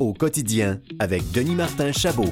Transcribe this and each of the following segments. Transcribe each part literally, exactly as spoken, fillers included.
au quotidien avec Denis Martin Chabot.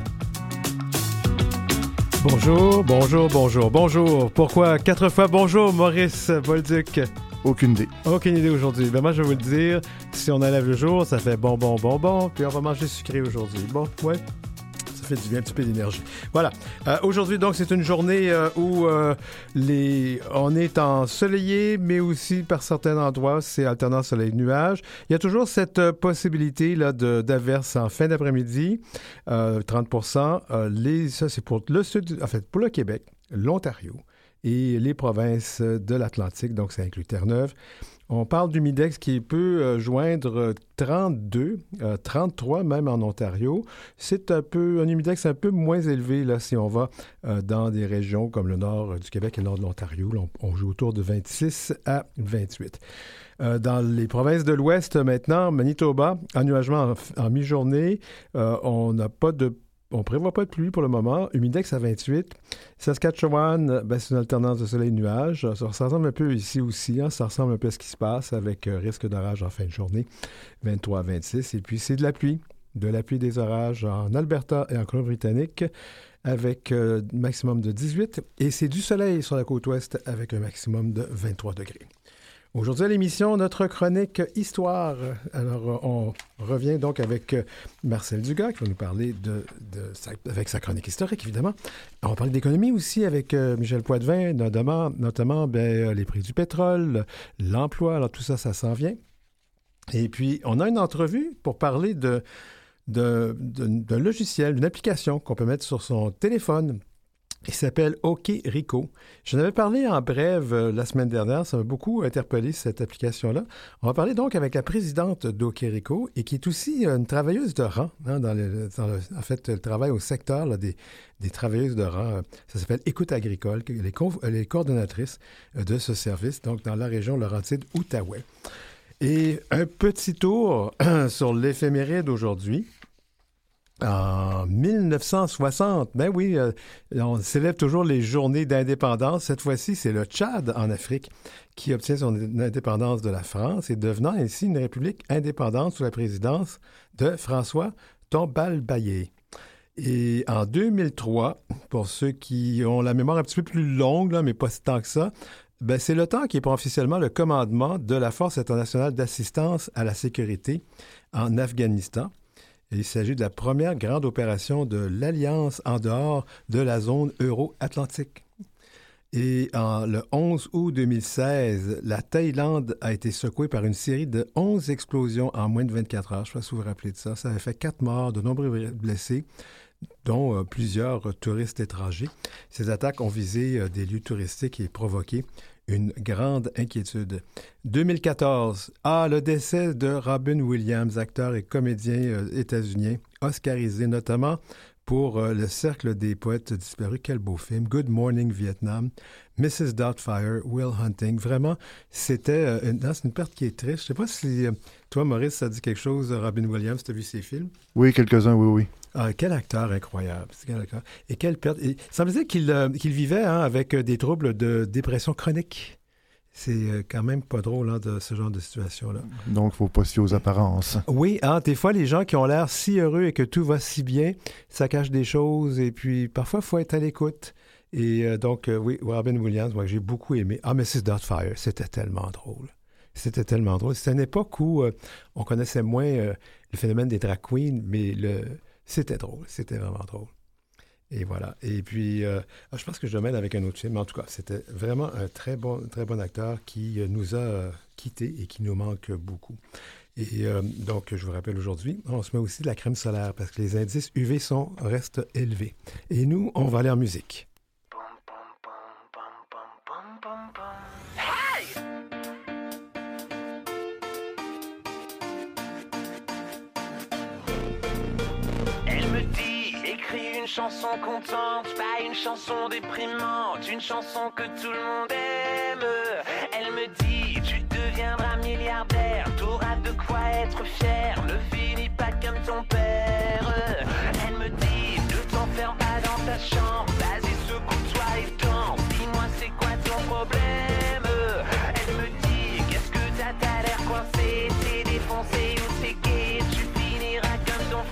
Bonjour, bonjour, bonjour, bonjour. Pourquoi quatre fois bonjour, Maurice Bolduc? Aucune idée. Aucune idée aujourd'hui. Ben moi, je vais vous le dire, si on enlève le jour, ça fait bon, bon, bon, bon, puis on va manger sucré aujourd'hui. Bon, ouais, ça fait du bien, un petit peu d'énergie. Voilà. Euh, aujourd'hui, donc, c'est une journée euh, où euh, les... on est ensoleillé, mais aussi, par certains endroits, c'est alternant soleil-nuage. Il y a toujours cette euh, possibilité là, de, d'averses en fin d'après-midi, euh, trente pour cent. Euh, les... Ça, c'est pour le sud, en fait, pour le Québec, l'Ontario et les provinces de l'Atlantique, donc ça inclut Terre-Neuve. On parle d'humidex qui peut euh, joindre trente-deux, euh, trente-trois même en Ontario. C'est un peu un humidex un peu moins élevé là, si on va euh, dans des régions comme le nord du Québec et le nord de l'Ontario. Là, on, on joue autour de vingt-six à vingt-huit. Euh, dans les provinces de l'Ouest maintenant, Manitoba, ennuagement en, en mi-journée. Euh, on n'a pas de On ne prévoit pas de pluie pour le moment. Humidex à vingt-huit. Saskatchewan, ben, c'est une alternance de soleil-nuage. Ça ressemble un peu ici aussi. Hein? Ça ressemble un peu à ce qui se passe avec euh, risque d'orage en fin de journée, vingt-trois à vingt-six. Et puis, c'est de la pluie. De la pluie des orages en Alberta et en Colombie-Britannique avec euh, un maximum de dix-huit. Et c'est du soleil sur la côte ouest avec un maximum de vingt-trois degrés. Aujourd'hui à l'émission, notre chronique Histoire. Alors, on revient donc avec Marcel Dugas qui va nous parler de, de sa, avec sa chronique historique, évidemment. On va parler d'économie aussi avec euh, Michel Poitvin, notamment, notamment ben, les prix du pétrole, l'emploi. Alors, tout ça, ça s'en vient. Et puis, on a une entrevue pour parler de, de, de, d'un logiciel, d'une application qu'on peut mettre sur son téléphone. Il s'appelle OKRICO. J'en avais parlé en brève euh, la semaine dernière. Ça m'a beaucoup interpellé, cette application-là. On va parler donc avec la présidente d'OKRICO et qui est aussi une travailleuse de rang. Hein, dans le, dans le, en fait, elle travaille au secteur là, des, des travailleuses de rang. Ça s'appelle Écoute agricole. Elle est, co- elle est coordonnatrice de ce service, donc dans la région Laurentide-Outaouais. Et un petit tour sur l'éphéméride aujourd'hui. En dix-neuf cent soixante, ben oui, euh, on célèbre toujours les journées d'indépendance. Cette fois-ci, c'est le Tchad en Afrique qui obtient son indépendance de la France et devenant ainsi une république indépendante sous la présidence de François Tombalbaye. Et en deux mille trois, pour ceux qui ont la mémoire un petit peu plus longue, là, mais pas si tant que ça, ben c'est l'OTAN qui prend officiellement le commandement de la Force internationale d'assistance à la sécurité en Afghanistan. Et il s'agit de la première grande opération de l'Alliance en dehors de la zone euro-atlantique. Et en, le onze août deux mille seize, la Thaïlande a été secouée par une série de onze explosions en moins de vingt-quatre heures. Je ne sais pas si vous vous rappelez de ça. Ça avait fait quatre morts, de nombreux blessés, dont euh, plusieurs touristes étrangers. Ces attaques ont visé euh, des lieux touristiques et provoqué une grande inquiétude. deux mille quatorze, ah, le décès de Robin Williams, acteur et comédien euh, états-unien, oscarisé notamment pour euh, Le Cercle des poètes disparus. Quel beau film. Good Morning Vietnam, missus Doubtfire, Will Hunting. Vraiment, c'était euh, une, non, c'est une perte qui est triste. Je ne sais pas si euh, toi, Maurice, ça dit quelque chose, Robin Williams, tu as vu ses films? Oui, quelques-uns, oui, oui. Ah, quel acteur incroyable. Quel acteur. Et quelle perte. Il semblait qu'il, euh, qu'il vivait hein, avec des troubles de dépression chronique. C'est euh, quand même pas drôle hein, de ce genre de situation-là. Donc, il ne faut pas se fier aux apparences. Oui, hein, des fois, les gens qui ont l'air si heureux et que tout va si bien, ça cache des choses. Et puis, parfois, il faut être à l'écoute. Et euh, donc, euh, oui, Robin Williams, moi, j'ai beaucoup aimé. Ah, missus Doubtfire, c'était tellement drôle. C'était tellement drôle. C'était une époque où euh, on connaissait moins euh, le phénomène des drag queens, mais le... C'était drôle, c'était vraiment drôle. Et voilà. Et puis, euh, je pense que je dois avec un autre film. En tout cas, c'était vraiment un très bon, très bon acteur qui nous a quittés et qui nous manque beaucoup. Et euh, donc, je vous rappelle aujourd'hui, on se met aussi de la crème solaire parce que les indices U V sont, restent élevés. Et nous, on va aller en musique. Chanson contente, pas une chanson déprimante, une chanson que tout le monde aime. Elle me dit, tu deviendras milliardaire, t'auras de quoi être fier, ne finis pas comme ton père. Elle me dit, ne t'enferme pas dans ta chambre, vas-y secoue-toi et danse, dis-moi c'est quoi ton problème. Elle me dit, qu'est-ce que t'as, t'as l'air coincé, t'es défoncé ou t'es gay, tu finiras comme ton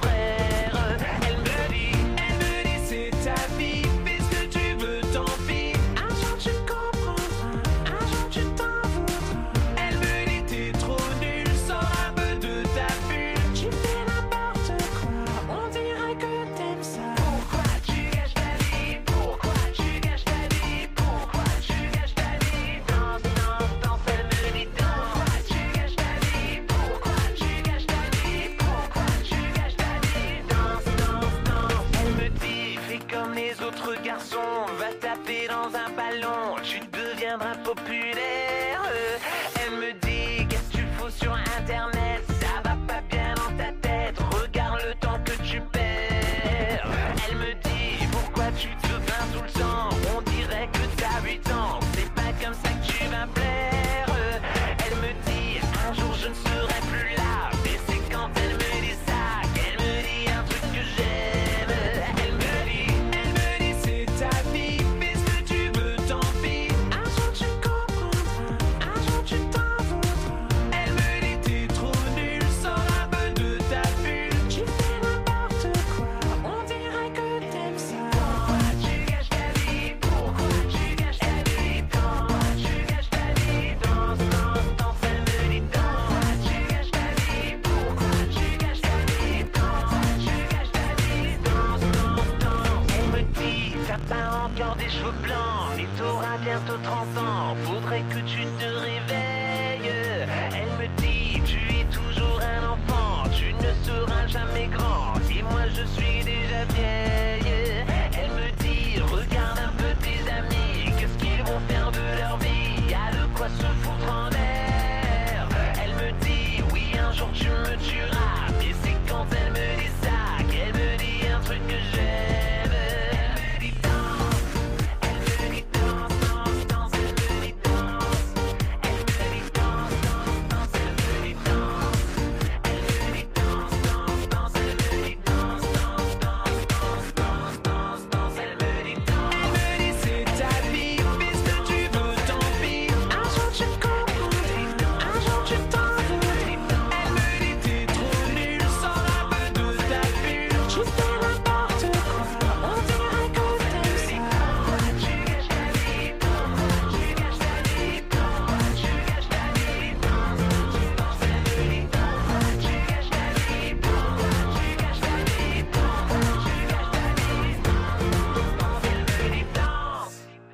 populaire. Elle me dit, qu'est-ce que tu fous sur Internet? Ça va pas bien dans ta tête, regarde le temps que tu perds. Elle me dit, pourquoi tu te plains tout le temps? On dirait que t'as huit ans, c'est pas comme ça que tu vas plaire. Elle me dit, un jour je ne serai plus là. Mais c'est quand elle me dit ça qu'elle me dit un truc que j'aime. Elle me dit, elle me dit c'est ta vie, fais ce que tu veux, tant pis. Un jour tu comprendras, un jour tu t'en voudras. Elle me dit t'es trop nul, sors un peu de ta bulle. Tu fais n'importe quoi, on dirait que t'aimes ça. Pourquoi tu gâches ta vie? Pourquoi tu gâches ta vie? Pourquoi tu gâches ta vie? Danse, danse, danse, elle me dit danse. Pourquoi tu gâches ta vie? Pourquoi tu gâches ta vie? Pourquoi tu gâches ta vie? Danse, danse, danse. Elle me dit t'as pas encore des cheveux blancs et t'auras bientôt trente ans. Faudrait que tu te réveilles. Elle me dit tu es toujours un enfant, tu ne seras jamais grand. Et moi je suis déjà vieille. Elle me dit regarde un peu tes amis, qu'est-ce qu'ils vont faire de leur vie? Y'a de quoi se foutre en l'air. Elle me dit oui un jour tu me tueras. Mais c'est quand elle me dit ça qu'elle me dit un truc que j'aime. Elle me dit danse, elle me dit danse, danse, danse. Elle me dit danse, elle me dit danse, danse, danse. Elle me dit danse, elle me dit danse, danse, danse. Elle me dit danse, danse, danse, danse, danse, danse. Elle me dit danse. Elle me dit c'est ta vie, fais ce que tu veux, tant pis. Un jour tu comprendras, un jour tu t'en voudras. Elle me dit t'es trop nul, sors un peu de ta bulle. Tu fais n'importe quoi, on dirait que t'aimes ça. Pourquoi tu gâches ta vie? Pourquoi tu gâches ta vie? Pourquoi tu gâches ta vie? Danse, danse, danse. Elle me dit pourquoi tu gâches ta vie? Pourquoi tu gâches ta vie? Pourquoi tu gâches ta vie? Danse, danse, danse. Elle me dit danse.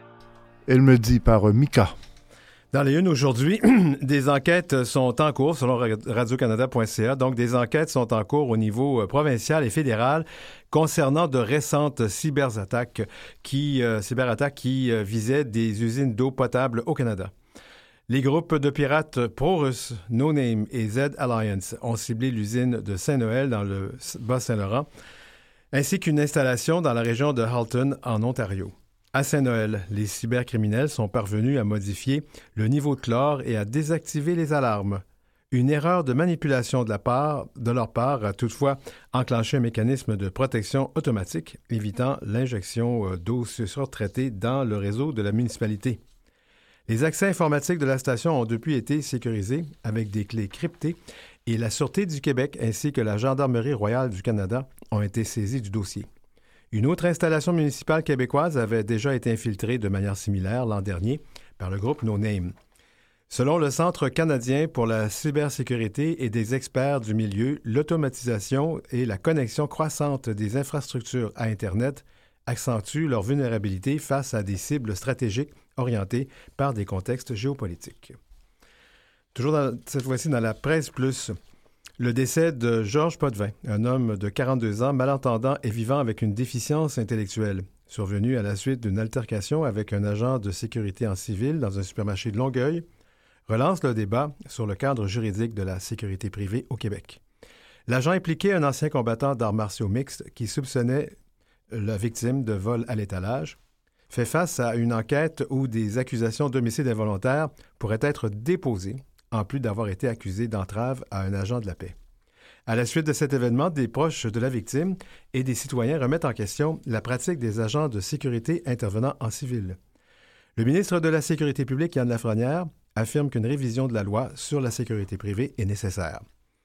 Elle me dit par euh, Mika. Dans les unes aujourd'hui, des enquêtes sont en cours selon radio canada point c a. Donc, des enquêtes sont en cours au niveau euh, provincial et fédéral concernant de récentes cyberattaques qui, euh, cyberattaques qui euh, visaient des usines d'eau potable au Canada. Les groupes de pirates pro-russes, No Name et Z Alliance ont ciblé l'usine de Saint-Noël dans le Bas-Saint-Laurent, ainsi qu'une installation dans la région de Halton, en Ontario. À Saint-Noël, les cybercriminels sont parvenus à modifier le niveau de chlore et à désactiver les alarmes. Une erreur de manipulation de, la part, de leur part a toutefois enclenché un mécanisme de protection automatique, évitant l'injection d'eau surtraitée dans le réseau de la municipalité. Les accès informatiques de la station ont depuis été sécurisés avec des clés cryptées et la Sûreté du Québec ainsi que la Gendarmerie royale du Canada ont été saisis du dossier. Une autre installation municipale québécoise avait déjà été infiltrée de manière similaire l'an dernier par le groupe No Name. Selon le Centre canadien pour la cybersécurité et des experts du milieu, l'automatisation et la connexion croissante des infrastructures à Internet accentuent leur vulnérabilité face à des cibles stratégiques orientées par des contextes géopolitiques. Toujours dans, cette fois-ci dans la presse plus, le décès de Georges Potvin, un homme de quarante-deux ans, malentendant et vivant avec une déficience intellectuelle, survenu à la suite d'une altercation avec un agent de sécurité en civil dans un supermarché de Longueuil, relance le débat sur le cadre juridique de la sécurité privée au Québec. L'agent impliquait un ancien combattant d'arts martiaux mixtes qui soupçonnait la victime de vol à l'étalage, fait face à une enquête où des accusations d'homicide involontaire pourraient être déposées, en plus d'avoir été accusé d'entrave à un agent de la paix. À la suite de cet événement, des proches de la victime et des citoyens remettent en question la pratique des agents de sécurité intervenant en civil. Le ministre de la Sécurité publique, Yann Lafrenière, affirme qu'une révision de la loi sur la sécurité privée est nécessaire.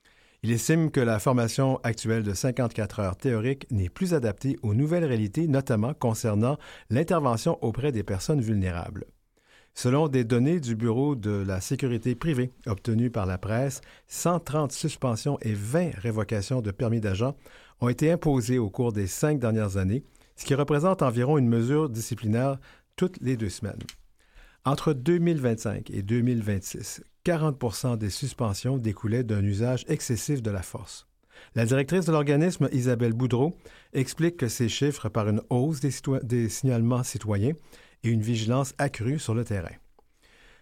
Il estime que la formation actuelle de cinquante-quatre heures théoriques n'est plus adaptée aux nouvelles réalités, notamment concernant l'intervention auprès des personnes vulnérables. Selon des données du Bureau de la sécurité privée obtenues par la presse, cent trente suspensions et vingt révocations de permis d'agent ont été imposées au cours des cinq dernières années, ce qui représente environ une mesure disciplinaire toutes les deux semaines. Entre deux mille vingt-cinq et deux mille vingt-six, quarante pour cent des suspensions découlaient d'un usage excessif de la force. La directrice de l'organisme, Isabelle Boudreau, explique que ces chiffres par une hausse des, cito- des signalements citoyens et une vigilance accrue sur le terrain.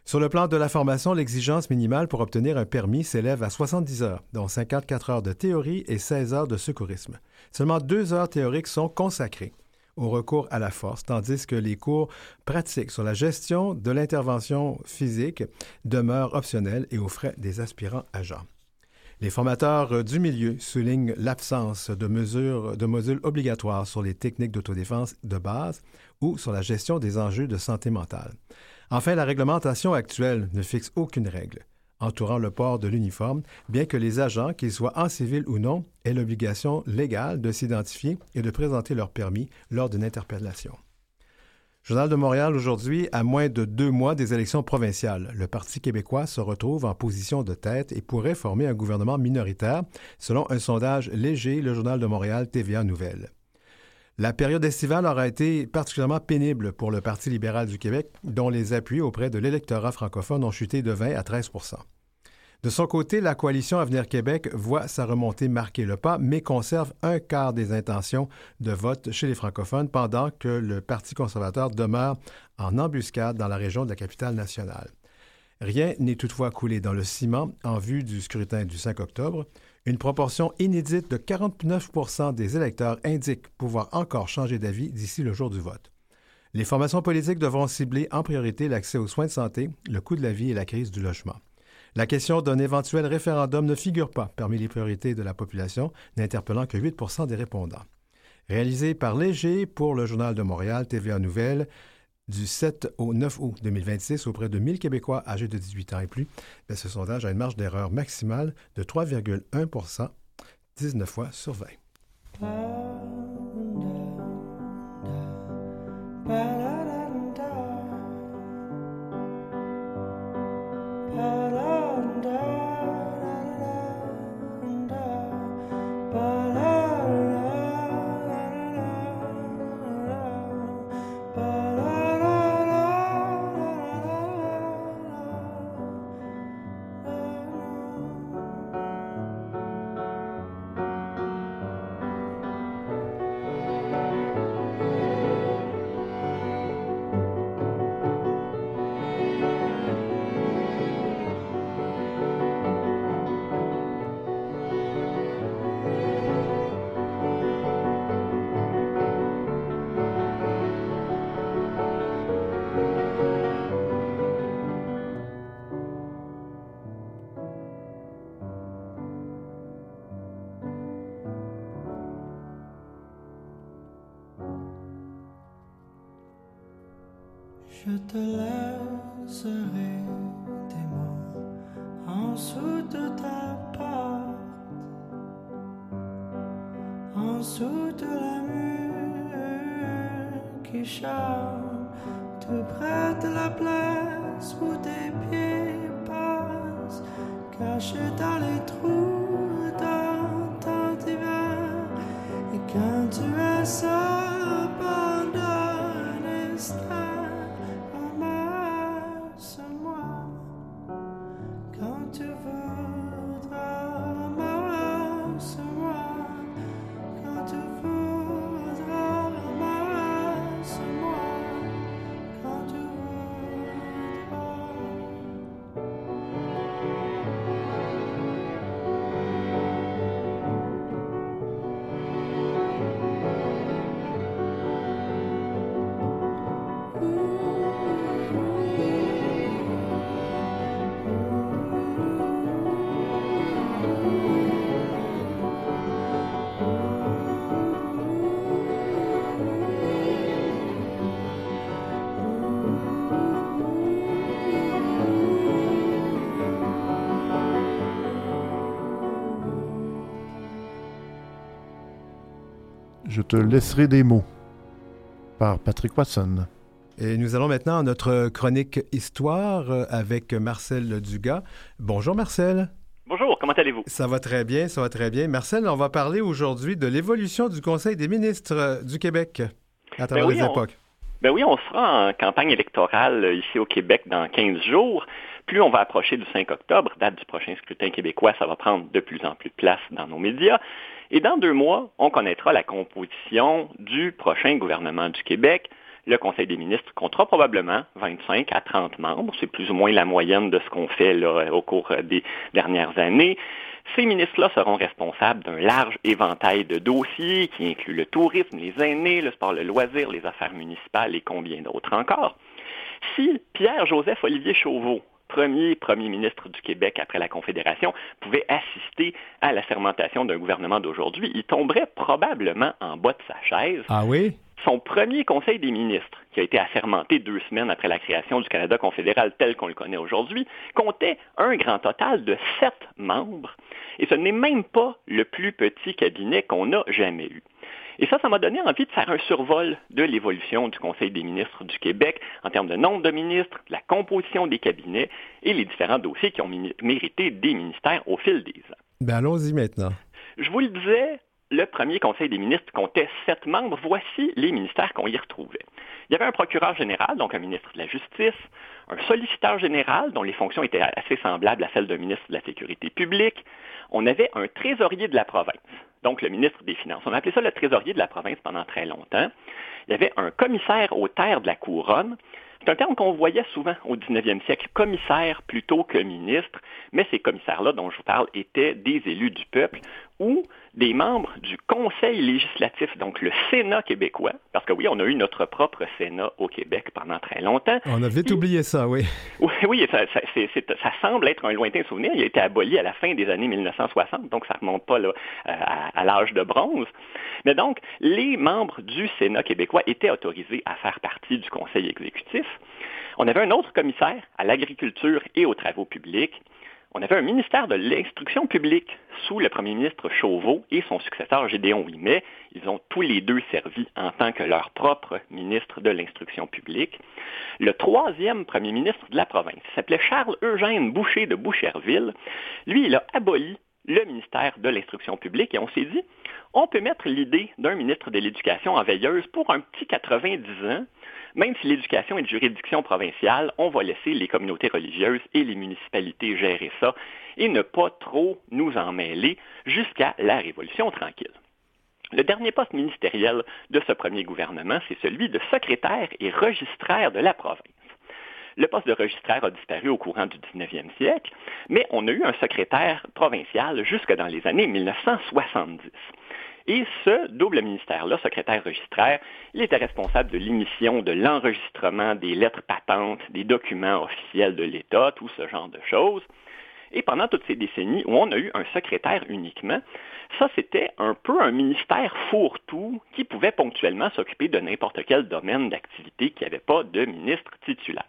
Sur le plan de la formation, l'exigence minimale pour obtenir un permis s'élève à soixante-dix heures, dont cinquante-quatre heures de théorie et seize heures de secourisme. Seulement deux heures théoriques sont consacrées au recours à la force, tandis que les cours pratiques sur la gestion de l'intervention physique demeurent optionnels et aux frais des aspirants agents. Les formateurs du milieu soulignent l'absence de mesures de modules obligatoires sur les techniques d'autodéfense de base ou sur la gestion des enjeux de santé mentale. Enfin, la réglementation actuelle ne fixe aucune règle entourant le port de l'uniforme, bien que les agents, qu'ils soient en civil ou non, aient l'obligation légale de s'identifier et de présenter leur permis lors d'une interpellation. Journal de Montréal aujourd'hui, à moins de deux mois des élections provinciales, le Parti québécois se retrouve en position de tête et pourrait former un gouvernement minoritaire, selon un sondage léger, le Journal de Montréal T V A Nouvelles. La période estivale aura été particulièrement pénible pour le Parti libéral du Québec, dont les appuis auprès de l'électorat francophone ont chuté de vingt à treize pour cent. De son côté, la coalition Avenir Québec voit sa remontée marquer le pas, mais conserve un quart des intentions de vote chez les francophones, pendant que le Parti conservateur demeure en embuscade dans la région de la capitale nationale. Rien n'est toutefois coulé dans le ciment en vue du scrutin du cinq octobre. Une proportion inédite de quarante-neuf pour cent des électeurs indique pouvoir encore changer d'avis d'ici le jour du vote. Les formations politiques devront cibler en priorité l'accès aux soins de santé, le coût de la vie et la crise du logement. La question d'un éventuel référendum ne figure pas parmi les priorités de la population, n'interpellant que huit pour cent des répondants. Réalisé par Léger pour le Journal de Montréal, T V A Nouvelles, du sept au neuf août deux mille vingt-six, auprès de mille Québécois âgés de dix-huit ans et plus, bien, ce sondage a une marge d'erreur maximale de trois virgule un pour cent, dix-neuf fois sur vingt. Je te laisserai des mots en dessous de ta porte, en dessous de la mur qui chante, tout près de la place où tes pieds passent, cachés dans les trous dans ton divan. Et quand tu es seul pendant un instant, Je te laisserai des mots, par Patrick Watson. Et nous allons maintenant à notre chronique Histoire avec Marcel Dugas. Bonjour Marcel. Bonjour, comment allez-vous? Ça va très bien, ça va très bien. Marcel, on va parler aujourd'hui de l'évolution du Conseil des ministres du Québec à travers ben oui, les époques. On, ben oui, on sera en campagne électorale ici au Québec dans quinze jours. Plus on va approcher du cinq octobre, date du prochain scrutin québécois, ça va prendre de plus en plus de place dans nos médias. Et dans deux mois, on connaîtra la composition du prochain gouvernement du Québec. le Conseil des ministres comptera probablement vingt-cinq à trente membres. C'est plus ou moins la moyenne de ce qu'on fait là, au cours des dernières années. Ces ministres-là seront responsables d'un large éventail de dossiers qui inclut le tourisme, les aînés, le sport, le loisir, les affaires municipales et combien d'autres encore. Si Pierre-Joseph Olivier Chauveau, premier premier ministre du Québec après la Confédération, pouvait assister à la sermentation d'un gouvernement d'aujourd'hui, il tomberait probablement en bas de sa chaise. Ah oui? Son premier Conseil des ministres, qui a été assermenté deux semaines après la création du Canada confédéral tel qu'on le connaît aujourd'hui, comptait un grand total de sept membres. Et ce n'est même pas le plus petit cabinet qu'on a jamais eu. Et ça, ça m'a donné envie de faire un survol de l'évolution du Conseil des ministres du Québec en termes de nombre de ministres, de la composition des cabinets et les différents dossiers qui ont mérité des ministères au fil des ans. Ben allons-y maintenant. Je vous le disais, le premier Conseil des ministres comptait sept membres. Voici les ministères qu'on y retrouvait. Il y avait un procureur général, donc un ministre de la Justice, un solliciteur général, dont les fonctions étaient assez semblables à celles d'un ministre de la Sécurité publique. On avait un trésorier de la province, donc le ministre des Finances. On appelait ça le trésorier de la province pendant très longtemps. Il y avait un commissaire aux terres de la couronne. C'est un terme qu'on voyait souvent au dix-neuvième siècle, commissaire plutôt que ministre, mais ces commissaires-là dont je vous parle étaient des élus du peuple ou des membres du Conseil législatif, donc le Sénat québécois, parce que oui, on a eu notre propre Sénat au Québec pendant très longtemps. On a vite Et... oublié ça, oui. Oui, oui, ça, ça, c'est, c'est, ça semble être un lointain souvenir. Il a été aboli à la fin des années mille neuf cent soixante, donc ça ne remonte pas là, à, à l'âge de bronze. Mais donc, les membres du Sénat québécois étaient autorisés à faire partie du Conseil exécutif. On avait un autre commissaire à l'agriculture et aux travaux publics. On avait un ministère de l'instruction publique sous le premier ministre Chauveau et son successeur Gédéon Ouimet. Ils ont tous les deux servi en tant que leur propre ministre de l'instruction publique. Le troisième premier ministre de la province s'appelait Charles-Eugène Boucher de Boucherville. Lui, il a aboli le ministère de l'Instruction publique et on s'est dit, on peut mettre l'idée d'un ministre de l'Éducation en veilleuse pour un petit quatre-vingt-dix ans. Même si l'éducation est de juridiction provinciale, on va laisser les communautés religieuses et les municipalités gérer ça et ne pas trop nous en mêler jusqu'à la Révolution tranquille. Le dernier poste ministériel de ce premier gouvernement, c'est celui de secrétaire et registraire de la province. Le poste de registraire a disparu au courant du dix-neuvième siècle, mais on a eu un secrétaire provincial jusque dans les années mille neuf cent soixante-dix. Et ce double ministère-là, secrétaire-registraire, il était responsable de l'émission, de l'enregistrement des lettres patentes, des documents officiels de l'État, tout ce genre de choses. Et pendant toutes ces décennies où on a eu un secrétaire uniquement, ça c'était un peu un ministère fourre-tout qui pouvait ponctuellement s'occuper de n'importe quel domaine d'activité qui n'avait pas de ministre titulaire.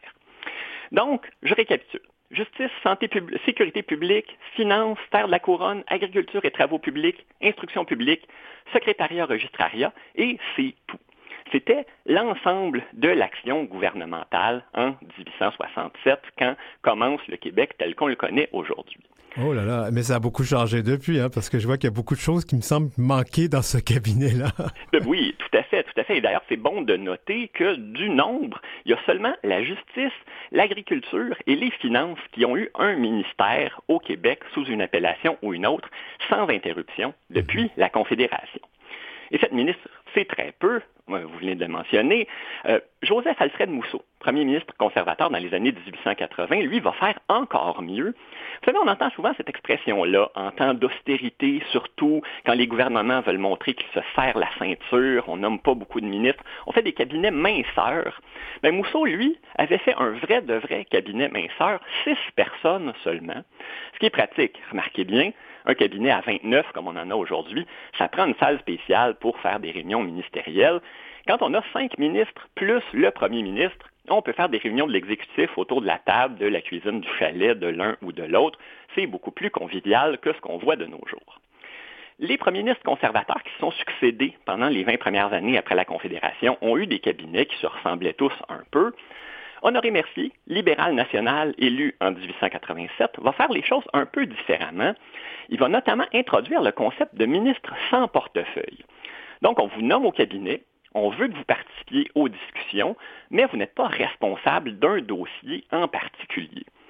Donc, je récapitule. Justice, santé publique, sécurité publique, finances, terre de la couronne, agriculture et travaux publics, instruction publique, secrétariat, registrariat, et c'est tout. C'était l'ensemble de l'action gouvernementale en dix-huit cent soixante-sept, quand commence le Québec tel qu'on le connaît aujourd'hui. Oh là là, mais ça a beaucoup changé depuis, hein, parce que je vois qu'il y a beaucoup de choses qui me semblent manquer dans ce cabinet-là. Oui, tout à fait, tout à fait. Et d'ailleurs, c'est bon de noter que du nombre, il y a seulement la justice, l'agriculture et les finances qui ont eu un ministère au Québec sous une appellation ou une autre, sans interruption, depuis mmh. la Confédération. Et cette ministre, c'est très peu, vous venez de le mentionner, euh, Joseph-Alfred Mousseau, premier ministre conservateur dans les années dix-huit cent quatre-vingts, lui va faire encore mieux. Vous savez, on entend souvent cette expression-là en temps d'austérité, surtout quand les gouvernements veulent montrer qu'ils se serrent la ceinture, on nomme pas beaucoup de ministres, on fait des cabinets minceurs. Mais Mousseau, lui, avait fait un vrai de vrai cabinet minceur, six personnes seulement, ce qui est pratique, remarquez bien. Un cabinet à vingt-neuf, comme on en a aujourd'hui, ça prend une salle spéciale pour faire des réunions ministérielles. Quand on a cinq ministres plus le premier ministre, on peut faire des réunions de l'exécutif autour de la table, de la cuisine, du chalet, de l'un ou de l'autre. C'est beaucoup plus convivial que ce qu'on voit de nos jours. Les premiers ministres conservateurs qui se sont succédés pendant les vingt premières années après la Confédération ont eu des cabinets qui se ressemblaient tous un peu. Honoré Mercier, libéral national élu en dix-huit cent quatre-vingt-sept, va faire les choses un peu différemment. Il va notamment introduire le concept de ministre sans portefeuille. Donc, on vous nomme au cabinet, on veut que vous participiez aux discussions, mais vous n'êtes pas responsable d'un dossier en particulier.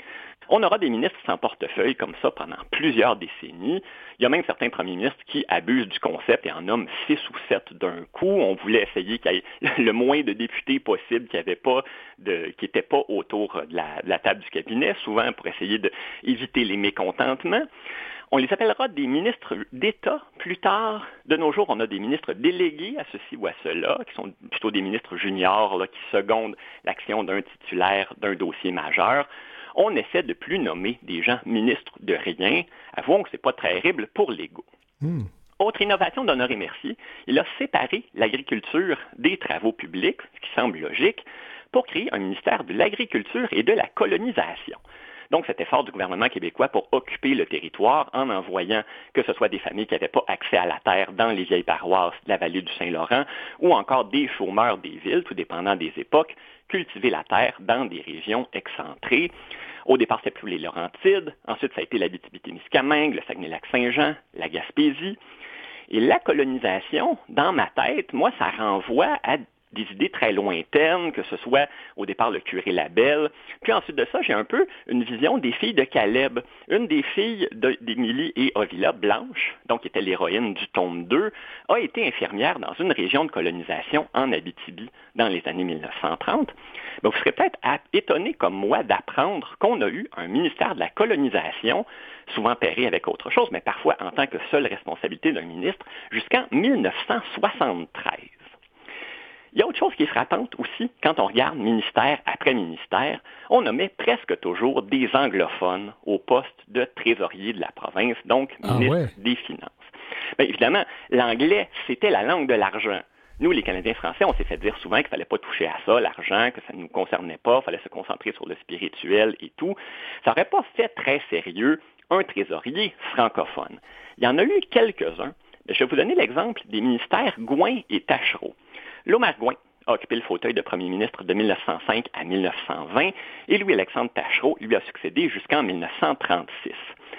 On aura des ministres sans portefeuille comme ça pendant plusieurs décennies. Il y a même certains premiers ministres qui abusent du concept et en nomment six ou sept d'un coup. On voulait essayer qu'il y ait le moins de députés possible qui n'avaient pas de, qui n'étaient pas autour de la, de la table du cabinet, souvent pour essayer d'éviter les mécontentements. On les appellera des ministres d'État plus tard. De nos jours, on a des ministres délégués à ceci ou à cela, qui sont plutôt des ministres juniors là, qui secondent l'action d'un titulaire d'un dossier majeur. On essaie de plus nommer des gens ministres de rien. Avouons que ce n'est pas terrible pour l'ego. Mmh. Autre innovation d'Honoré Mercier, il a séparé l'agriculture des travaux publics, ce qui semble logique, pour créer un ministère de l'agriculture et de la colonisation. Donc, cet effort du gouvernement québécois pour occuper le territoire en envoyant que ce soit des familles qui n'avaient pas accès à la terre dans les vieilles paroisses de la vallée du Saint-Laurent ou encore des chômeurs des villes, tout dépendant des époques, cultiver la terre dans des régions excentrées. Au départ, c'était plus les Laurentides. Ensuite, ça a été l'Abitibi-Témiscamingue, le Saguenay-Lac-Saint-Jean, la Gaspésie. Et la colonisation, dans ma tête, moi, ça renvoie à des idées très lointaines, que ce soit au départ le curé Labelle. Puis ensuite de ça, j'ai un peu une vision des filles de Caleb. Une des filles de, d'Émilie et Ovila, Blanche, donc qui était l'héroïne du tome deux, a été infirmière dans une région de colonisation en Abitibi dans les années mille neuf cent trente. Ben, vous serez peut-être étonné comme moi d'apprendre qu'on a eu un ministère de la colonisation, souvent pairé avec autre chose, mais parfois en tant que seule responsabilité d'un ministre, jusqu'en mille neuf cent soixante-treize. Il y a autre chose qui est frappante aussi, quand on regarde ministère après ministère, on nommait presque toujours des anglophones au poste de trésorier de la province, donc ministre ah ouais. des Finances. Bien, évidemment, l'anglais, c'était la langue de l'argent. Nous, les Canadiens français, on s'est fait dire souvent qu'il ne fallait pas toucher à ça, l'argent, que ça ne nous concernait pas, il fallait se concentrer sur le spirituel et tout. Ça n'aurait pas fait très sérieux un trésorier francophone. Il y en a eu quelques-uns. Je vais vous donner l'exemple des ministères Gouin et Taschereau. Lomer Gouin a occupé le fauteuil de premier ministre de mille neuf cent cinq à mille neuf cent vingt et Louis-Alexandre Taschereau lui a succédé jusqu'en mille neuf cent trente-six.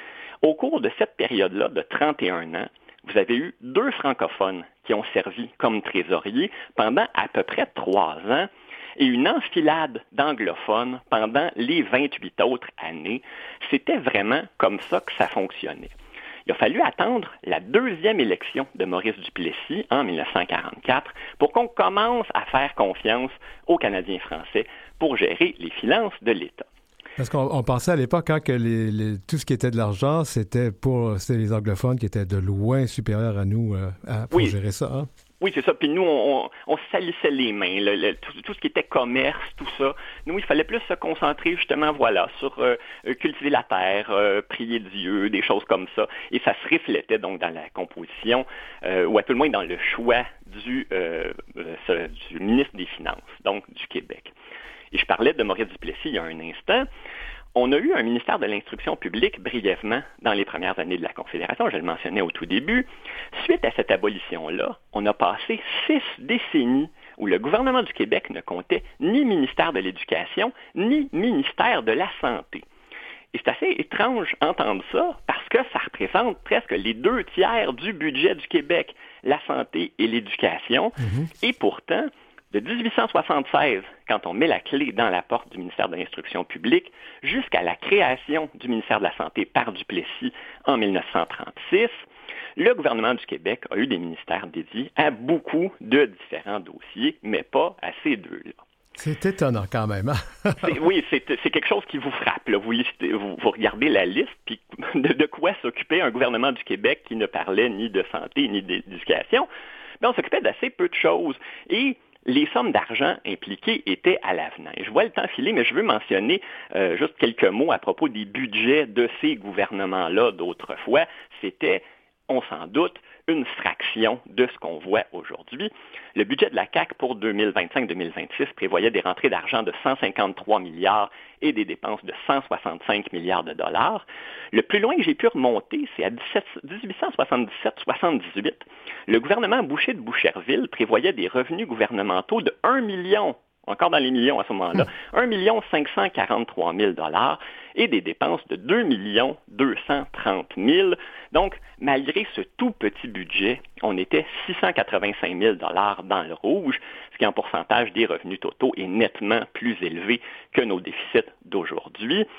Au cours de cette période-là de trente et un ans, vous avez eu deux francophones qui ont servi comme trésoriers pendant à peu près trois ans et une enfilade d'anglophones pendant les vingt-huit autres années. C'était vraiment comme ça que ça fonctionnait. Il a fallu attendre la deuxième élection de Maurice Duplessis en mille neuf cent quarante-quatre pour qu'on commence à faire confiance aux Canadiens français pour gérer les finances de l'État. Parce qu'on on pensait à l'époque hein, que les, les, tout ce qui était de l'argent, c'était pour c'était les anglophones qui étaient de loin supérieurs à nous euh, à, pour oui. gérer ça. Hein? Oui, c'est ça. Puis nous, on, on, on salissait les mains, le, le, tout, tout ce qui était commerce, tout ça. Nous, il fallait plus se concentrer justement, voilà, sur euh, cultiver la terre, euh, prier Dieu, des choses comme ça. Et ça se reflétait donc dans la composition, euh, ou à tout le moins dans le choix du, euh, euh, du ministre des Finances, donc du Québec. Et je parlais de Maurice Duplessis il y a un instant. On a eu un ministère de l'Instruction publique brièvement dans les premières années de la Confédération, je le mentionnais au tout début. Suite à cette abolition-là, on a passé six décennies où le gouvernement du Québec ne comptait ni ministère de l'Éducation, ni ministère de la Santé. Et c'est assez étrange d'entendre ça parce que ça représente presque les deux tiers du budget du Québec, la santé et l'éducation. Mmh. Et pourtant, de dix-huit cent soixante-seize, quand on met la clé dans la porte du ministère de l'Instruction publique, jusqu'à la création du ministère de la Santé par Duplessis en mille neuf cent trente-six, le gouvernement du Québec a eu des ministères dédiés à beaucoup de différents dossiers, mais pas à ces deux-là. C'est étonnant quand même. Hein? c'est, oui, c'est, c'est quelque chose qui vous frappe. Là. Vous, listez, vous, vous regardez la liste, puis de, de quoi s'occupait un gouvernement du Québec qui ne parlait ni de santé ni d'éducation. Mais on s'occupait d'assez peu de choses. Et les sommes d'argent impliquées étaient à l'avenant. Et je vois le temps filer, mais je veux mentionner euh, juste quelques mots à propos des budgets de ces gouvernements-là d'autrefois. C'était, on s'en doute, une fraction de ce qu'on voit aujourd'hui. Le budget de la C A Q pour deux mille vingt-cinq deux mille vingt-six prévoyait des rentrées d'argent de cent cinquante-trois milliards et des dépenses de cent soixante-cinq milliards de dollars. Le plus loin que j'ai pu remonter, c'est à dix-huit cent soixante-dix-sept soixante-dix-huit. Le gouvernement Boucher de Boucherville prévoyait des revenus gouvernementaux de un million, encore dans les millions à ce moment-là, un million cinq cent quarante-trois mille dollars et des dépenses de deux millions deux cent trente mille. Donc, malgré ce tout petit budget, on était six cent quatre-vingt-cinq mille dollars dans le rouge, ce qui en pourcentage des revenus totaux est nettement plus élevé que nos déficits d'aujourd'hui.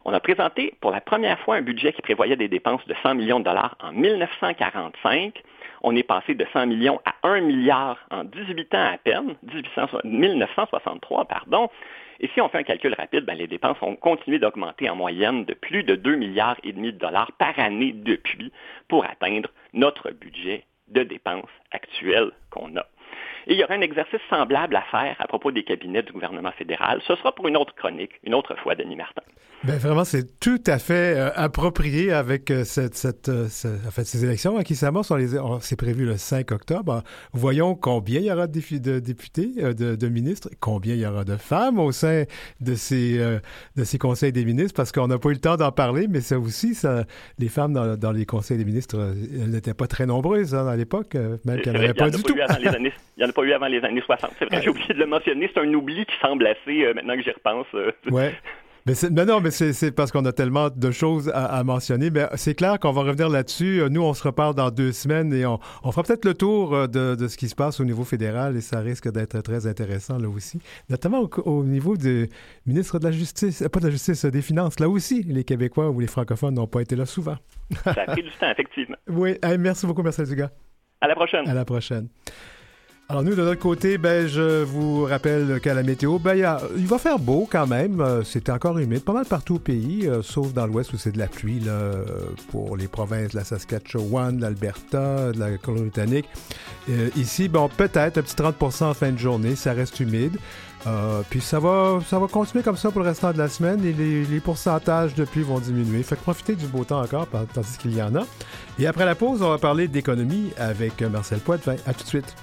On a présenté pour la première fois un budget qui prévoyait des dépenses de cent millions de dollars en dix-neuf cent quarante-cinq. On est passé de cent millions à un milliard en dix-huit ans à peine, dix-neuf cent soixante-trois, pardon. Et si on fait un calcul rapide, ben, les dépenses ont continué d'augmenter en moyenne de plus de deux milliards et demi de dollars par année depuis pour atteindre notre budget de dépenses actuel qu'on a. Et il y aura un exercice semblable à faire à propos des cabinets du gouvernement fédéral. Ce sera pour une autre chronique, une autre fois, Denis Martin. Bien, vraiment, c'est tout à fait euh, approprié avec euh, cette, cette, euh, ce, en fait, ces élections hein, qui s'amorcent. On les, on, c'est prévu le cinq octobre. Voyons combien il y aura de, de députés, euh, de, de ministres, combien il y aura de femmes au sein de ces, euh, de ces conseils des ministres, parce qu'on n'a pas eu le temps d'en parler, mais ça aussi, ça, les femmes dans, dans les conseils des ministres, elles n'étaient pas très nombreuses hein, à l'époque, euh, même qu'il n'y en avait pas du tout. Il n'y en a pas eu avant les années soixante. C'est vrai, j'ai oublié de le mentionner. C'est un oubli qui semble assez, euh, maintenant que j'y repense. Euh. Ouais. Mais, c'est, mais non, mais c'est, c'est parce qu'on a tellement de choses à, à mentionner. Mais c'est clair qu'on va revenir là-dessus. Nous, on se reparle dans deux semaines et on, on fera peut-être le tour de, de ce qui se passe au niveau fédéral et ça risque d'être très intéressant là aussi. Notamment au, au niveau du ministre de la Justice, pas de la Justice, des Finances. Là aussi, les Québécois ou les francophones n'ont pas été là souvent. Ça a pris du temps, effectivement. Oui. Hey, merci beaucoup, Marcel Dugas. À la prochaine. À la prochaine. Alors nous, de notre côté, ben, je vous rappelle qu'à la météo, ben, il, a, il va faire beau quand même. Euh, c'est encore humide, pas mal partout au pays, euh, sauf dans l'ouest où c'est de la pluie là, euh, pour les provinces de la Saskatchewan, de l'Alberta, de la Colombie-Britannique. Euh, ici, bon, peut-être un petit trente pour cent en fin de journée, ça reste humide. Euh, puis ça va, ça va continuer comme ça pour le restant de la semaine et les, les pourcentages de pluie vont diminuer. Fait que profitez du beau temps encore, tandis qu'il y en a. Et après la pause, on va parler d'économie avec Marcel Poitvin. À tout de suite.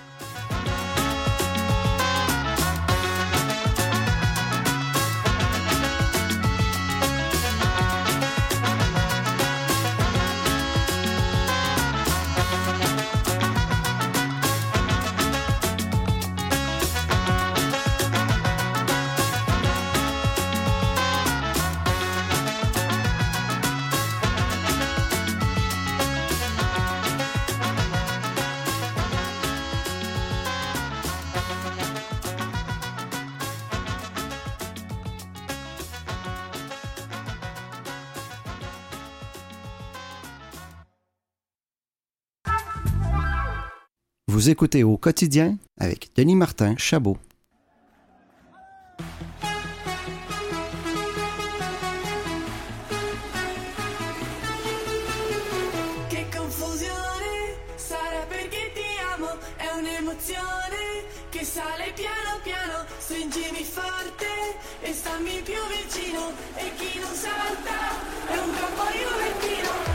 Vous écoutez Au quotidien avec Denis Martin Chabot. Che confusione, sarà perché ti amo, è un'emozione che sale piano piano, stringimi forte e stammi più vicino, e chi non salta è un campo juventino.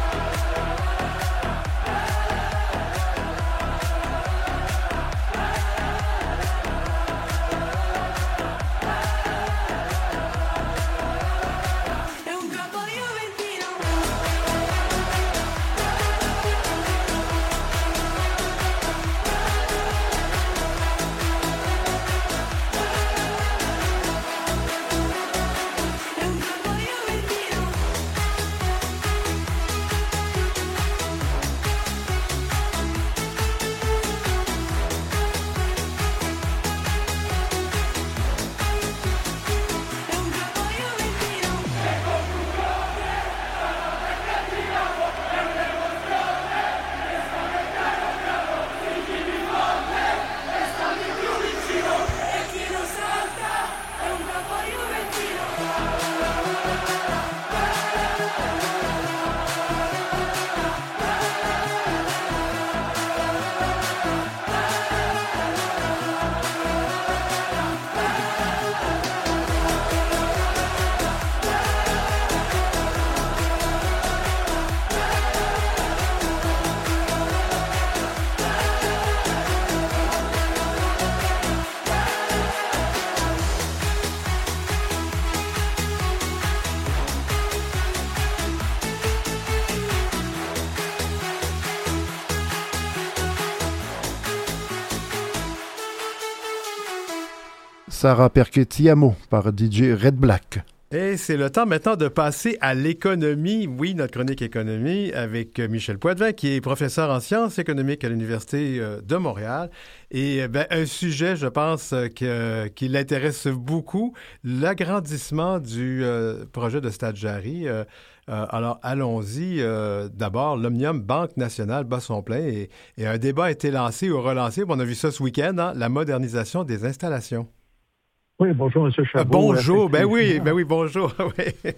Sarah Perché Ti Amo par D J Red Black. Et c'est le temps maintenant de passer à l'économie. Oui, notre chronique économie avec Michel Poitevin, qui est professeur en sciences économiques à l'Université de Montréal. Et ben, un sujet, je pense, que, qui l'intéresse beaucoup, l'agrandissement du euh, projet de Stade Jarry. Euh, euh, alors, allons-y. Euh, d'abord, l'Omnium Banque Nationale bat son plein et, et un débat a été lancé ou relancé. On a vu ça ce week-end, hein, la modernisation des installations. Oui, bonjour, M. Chabot. Euh, bonjour, ben oui, ben oui, bonjour. Oui.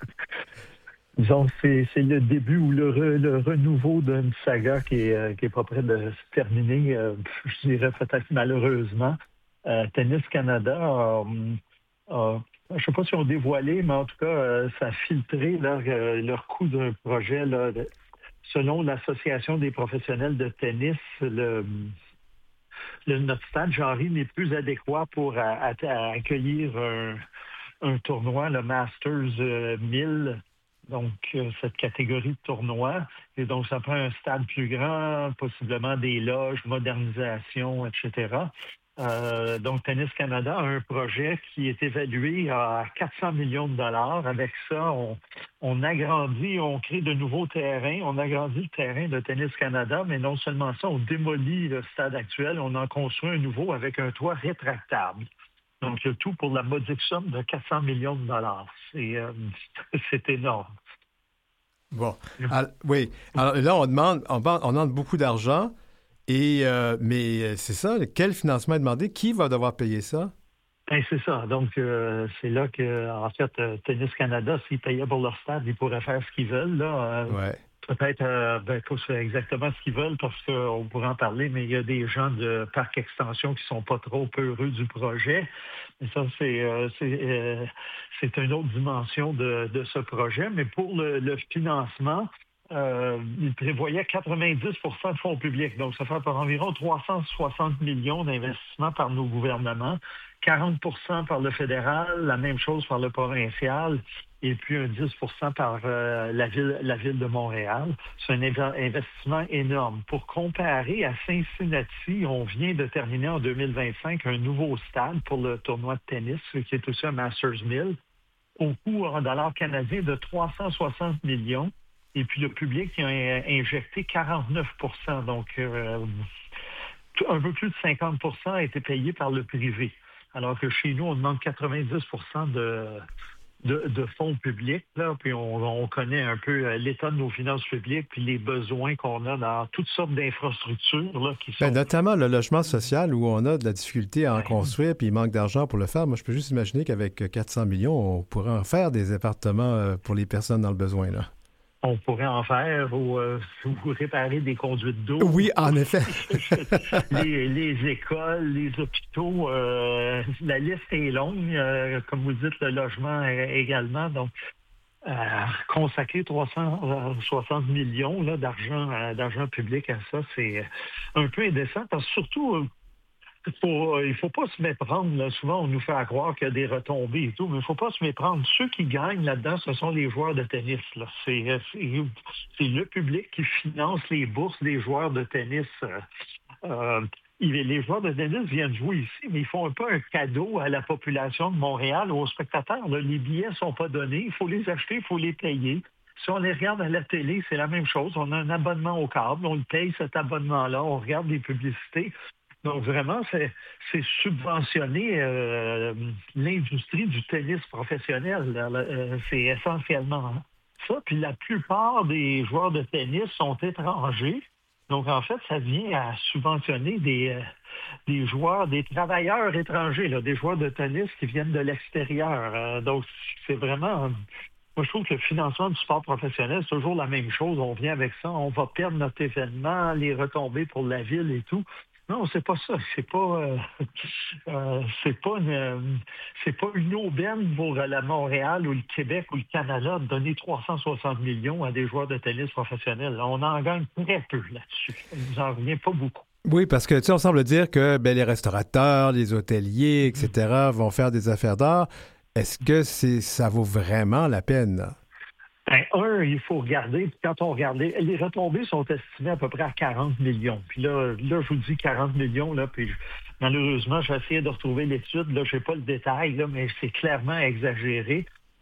Disons, c'est, c'est le début ou le, re, le renouveau d'une saga qui est, euh, qui est pas près de se terminer, euh, je dirais peut-être malheureusement. Euh, Tennis Canada a, a, je ne sais pas si on dévoilé, mais en tout cas, euh, ça a filtré leur, euh, leur coût d'un projet. Là, de, selon l'Association des professionnels de tennis, le... Le, notre stade Jarry n'est plus adéquat pour à, à, à accueillir un, un tournoi, le Masters euh, mille, donc euh, cette catégorie de tournoi. Et donc, ça prend un stade plus grand, possiblement des loges, modernisation, et cetera. Euh, donc, Tennis Canada a un projet qui est évalué à quatre cents millions de dollars. Avec ça, on, on agrandit, on crée de nouveaux terrains. On agrandit le terrain de Tennis Canada, mais non seulement ça, on démolit le stade actuel. On en construit un nouveau avec un toit rétractable. Donc, le tout pour la modique somme de quatre cents millions de dollars. C'est, euh, c'est énorme. Bon. Alors, oui. Alors là, on demande, on, on demande beaucoup d'argent. Et, euh, mais c'est ça, quel financement est demandé? Qui va devoir payer ça? Ben, c'est ça. Donc, euh, c'est là que, en fait, euh, Tennis Canada, s'ils payaient pour leur stade, ils pourraient faire ce qu'ils veulent. Là. Euh, ouais. Peut-être euh, ben, pas exactement ce qu'ils veulent parce qu'on pourrait en parler, mais il y a des gens de Parc Extension qui sont pas trop heureux du projet. Mais ça, c'est, euh, c'est, euh, c'est une autre dimension de, de ce projet. Mais pour le, le financement, Euh, il prévoyait quatre-vingt-dix pour cent de fonds publics. Donc, ça fait par environ trois cent soixante millions d'investissements par nos gouvernements, quarante pour cent par le fédéral, la même chose par le provincial, et puis un dix pour cent par euh, la ville, la ville de Montréal. C'est un inv- investissement énorme. Pour comparer, à Cincinnati, on vient de terminer en deux mille vingt-cinq un nouveau stade pour le tournoi de tennis, qui est aussi un Masters mille, au coût en dollars canadiens de trois cent soixante millions. Et puis le public qui a injecté quarante-neuf pour cent. Donc, euh, un peu plus de cinquante pour cent a été payé par le privé. Alors que chez nous, on demande quatre-vingt-dix pour cent de, de, de fonds publics. Là, puis on, on connaît un peu l'état de nos finances publiques puis les besoins qu'on a dans toutes sortes d'infrastructures. Là, qui sont... Bien, notamment le logement social où on a de la difficulté à en construire puis il manque d'argent pour le faire. Moi, je peux juste imaginer qu'avec quatre cents millions, on pourrait en faire des appartements pour les personnes dans le besoin, là. On pourrait en faire ou, euh, ou réparer des conduites d'eau. Oui, en effet. les, les écoles, les hôpitaux, euh, la liste est longue. Euh, comme vous dites, le logement également. Donc, euh, consacrer trois cent soixante millions là, d'argent, euh, d'argent public à ça, c'est un peu indécent. Parce que surtout... Euh, Faut, il ne faut pas se méprendre. Là. Souvent, on nous fait croire qu'il y a des retombées et tout, mais il ne faut pas se méprendre. Ceux qui gagnent là-dedans, ce sont les joueurs de tennis. Là. C'est, c'est, c'est le public qui finance les bourses des joueurs de tennis. Euh, les joueurs de tennis viennent jouer ici, mais ils font un peu un cadeau à la population de Montréal, aux spectateurs. Là. Les billets ne sont pas donnés. Il faut les acheter, il faut les payer. Si on les regarde à la télé, c'est la même chose. On a un abonnement au câble, on le paye cet abonnement-là, on regarde les publicités. Donc, vraiment, c'est, c'est subventionner euh, l'industrie du tennis professionnel. Là, euh, c'est essentiellement ça. Puis la plupart des joueurs de tennis sont étrangers. Donc, en fait, ça vient à subventionner des, euh, des joueurs, des travailleurs étrangers, là, des joueurs de tennis qui viennent de l'extérieur. Euh, donc, c'est vraiment... Moi, je trouve que le financement du sport professionnel, c'est toujours la même chose. On vient avec ça, on va perdre notre événement, les retombées pour la ville et tout. Non, c'est pas ça. C'est pas, euh, euh, c'est pas une, euh, c'est pas une aubaine pour la Montréal ou le Québec ou le Canada de donner trois cent soixante millions à des joueurs de tennis professionnels. On en gagne très peu là-dessus. On nous en revient pas beaucoup. Oui, parce que tu sais, on semble dire que ben, les restaurateurs, les hôteliers, et cetera, vont faire des affaires d'art. Est-ce que c'est, ça vaut vraiment la peine? Ben, un, il faut regarder, puis quand on regarde, les retombées sont estimées à peu près à quarante millions. Puis là, là je vous dis quarante millions, là, puis malheureusement, j'ai essayé de retrouver l'étude, là, je n'ai pas le détail, là, mais c'est clairement exagéré.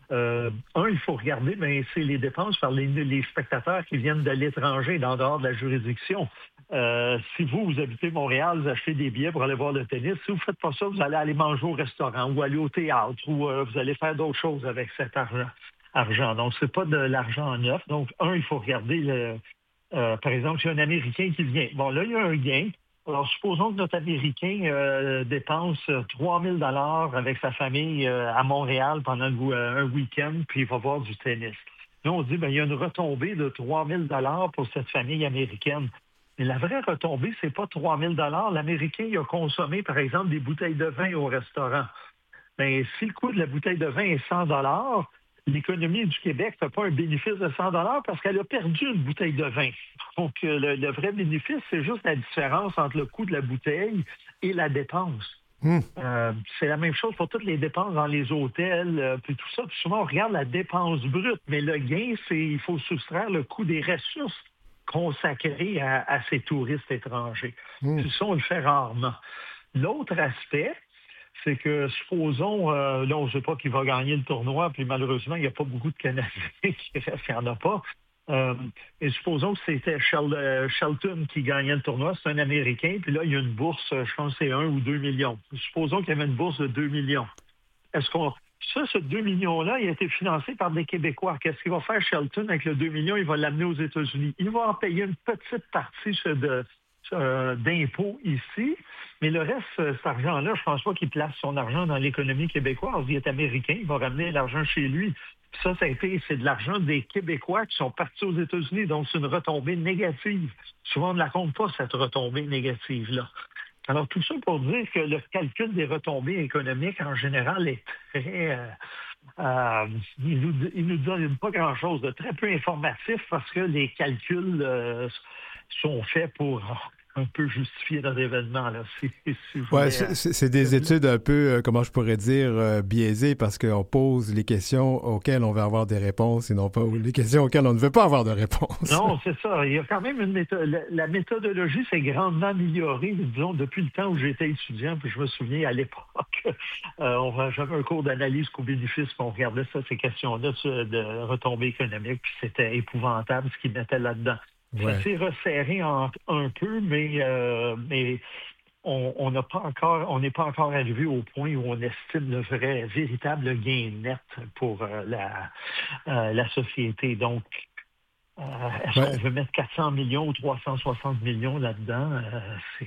Euh, un, il faut regarder, ben, c'est les dépenses par les, les spectateurs qui viennent de l'étranger, d'en dehors de la juridiction. Euh, si vous, vous habitez Montréal, vous achetez des billets pour aller voir le tennis, si vous ne faites pas ça, vous allez aller manger au restaurant ou aller au théâtre ou euh, vous allez faire d'autres choses avec cet argent. argent. Donc, ce n'est pas de l'argent neuf. Donc, un, il faut regarder, le, euh, par exemple, s'il y a un Américain qui vient. Bon, là, il y a un gain. Alors, supposons que notre Américain euh, dépense trois mille dollars avec sa famille euh, à Montréal pendant un week-end, puis il va voir du tennis. Là, on dit, bien, il y a une retombée de trois mille dollars pour cette famille américaine. Mais la vraie retombée, ce n'est pas trois mille dollars. L'Américain, il a consommé, par exemple, des bouteilles de vin au restaurant. Bien, si le coût de la bouteille de vin est cent dollars, l'économie du Québec ne fait pas un bénéfice de cent dollars parce qu'elle a perdu une bouteille de vin. Donc, le, le vrai bénéfice, c'est juste la différence entre le coût de la bouteille et la dépense. Mmh. Euh, c'est la même chose pour toutes les dépenses dans les hôtels, euh, puis tout ça. Puis souvent, on regarde la dépense brute, mais le gain, c'est il faut soustraire le coût des ressources consacrées à, à ces touristes étrangers. Mmh. Puis ça, on le fait rarement. L'autre aspect, c'est que, supposons, euh, là, on ne sait pas qui va gagner le tournoi, puis malheureusement, il n'y a pas beaucoup de Canadiens qui restent, il n'y en a pas. Euh, et supposons que c'était Shel- euh, Shelton qui gagnait le tournoi, c'est un Américain, puis là, il y a une bourse, je pense que c'est un ou deux millions. Supposons qu'il y avait une bourse de deux millions. Est-ce qu'on... Ça, ce deux millions-là, il a été financé par des Québécois. Qu'est-ce qu'il va faire Shelton avec le deux millions? Il va l'amener aux États-Unis. Il va en payer une petite partie de... Euh, d'impôts ici, mais le reste, cet argent-là, je ne pense pas qu'il place son argent dans l'économie québécoise. Il est américain, il va ramener l'argent chez lui. Puis ça, ça a été, c'est de l'argent des Québécois qui sont partis aux États-Unis, donc c'est une retombée négative. Souvent, on ne la compte pas, cette retombée négative-là. Alors, tout ça pour dire que le calcul des retombées économiques, en général, est très... Euh, euh, il nous, il nous donne pas grand-chose, de très peu informatif, parce que les calculs euh, sont faits pour un peu justifier notre événement. Là. Si, si oui, voulais, c'est, c'est des études un peu, euh, comment je pourrais dire, euh, biaisées, parce qu'on pose les questions auxquelles on veut avoir des réponses et non pas les questions auxquelles on ne veut pas avoir de réponse. Non, c'est ça. Il y a quand même une méthode. La, la méthodologie s'est grandement améliorée, disons, depuis le temps où j'étais étudiant, puis je me souviens à l'époque, euh, on, j'avais un cours d'analyse coût-bénéfice, puis on regardait ça, ces questions-là de, de retombées économiques, puis c'était épouvantable ce qu'ils mettaient là-dedans. Ouais. Ça s'est resserré en, un peu, mais, euh, mais on n'a pas encore, on n'est pas encore arrivé au point où on estime le vrai, véritable gain net pour euh, la, euh, la société. Donc, euh, est-ce ouais. qu'on veut mettre quatre cents millions ou trois cent soixante millions là-dedans? Euh, c'est,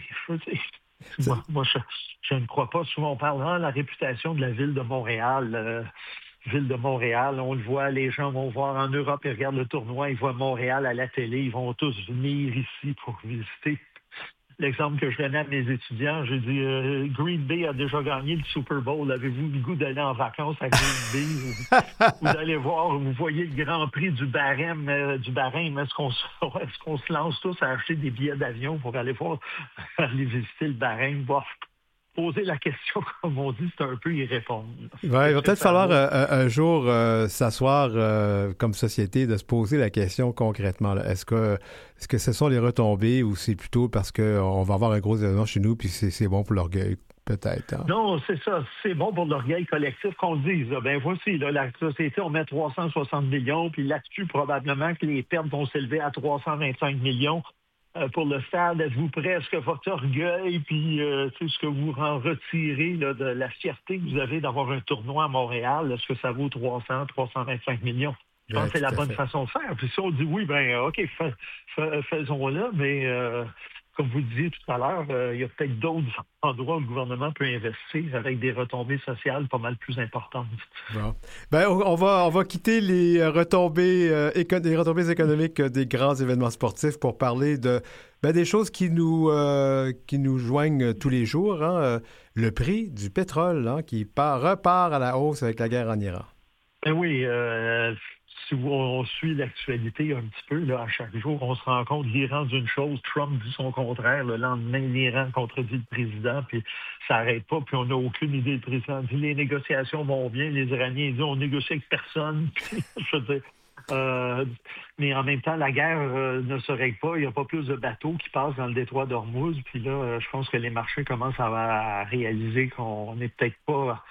c'est, moi, moi je, je ne crois pas. Souvent, on parle de ah, la réputation de la ville de Montréal. Euh, Ville de Montréal, on le voit, les gens vont voir en Europe, ils regardent le tournoi, ils voient Montréal à la télé, ils vont tous venir ici pour visiter. L'exemple que je donnais à mes étudiants, j'ai dit euh, Green Bay a déjà gagné le Super Bowl. Avez-vous le goût d'aller en vacances à Green Bay ou, ou d'aller voir, vous voyez le Grand Prix du Barème, euh, du Barème, est-ce qu'on, se, est-ce qu'on se lance tous à acheter des billets d'avion pour aller voir, aller visiter le Barème, voir poser la question, comme on dit, c'est un peu y répondre. Ouais, il va peut-être falloir euh, un jour euh, s'asseoir euh, comme société, de se poser la question concrètement. Là. Est-ce que, est-ce que ce sont les retombées ou c'est plutôt parce qu'on va avoir un gros événement chez nous puis c'est, c'est bon pour l'orgueil? Peut-être. Hein? Non, c'est ça. C'est bon pour l'orgueil collectif qu'on le dise. Ben voici, là, la société, on met trois cent soixante millions, puis là-dessus, probablement que les pertes vont s'élever à trois cent vingt-cinq millions. Euh, pour le stade, êtes-vous prêt? Est-ce que votre orgueil, puis euh, ce que vous en retirez là, de la fierté que vous avez d'avoir un tournoi à Montréal, est-ce que ça vaut trois cents, trois cent vingt-cinq millions? Je pense ouais, que c'est la bonne fait. façon de faire. Puis si on dit oui, ben OK, fais, fais, faisons-le, mais euh, comme vous le disiez tout à l'heure, euh, il y a peut-être d'autres endroits où le gouvernement peut investir avec des retombées sociales pas mal plus importantes. Bon. Ben, on va, on va quitter les retombées, euh, éco- les retombées économiques des grands événements sportifs pour parler de ben, des choses qui nous, euh, qui nous joignent tous les jours. Hein, le prix du pétrole hein, qui part, repart à la hausse avec la guerre en Iran. Ben oui, euh, si on suit l'actualité un petit peu, là, à chaque jour, on se rend compte l'Iran dit une chose, Trump dit son contraire. Le lendemain, l'Iran contredit le président, puis ça n'arrête pas, puis on n'a aucune idée. Le président dit les négociations vont bien, les Iraniens disent on négocie avec personne. Puis, je veux dire, euh, mais en même temps, la guerre euh, ne se règle pas. Il n'y a pas plus de bateaux qui passent dans le détroit d'Ormuz. Puis là, euh, je pense que les marchés commencent à, à réaliser qu'on n'est peut-être pas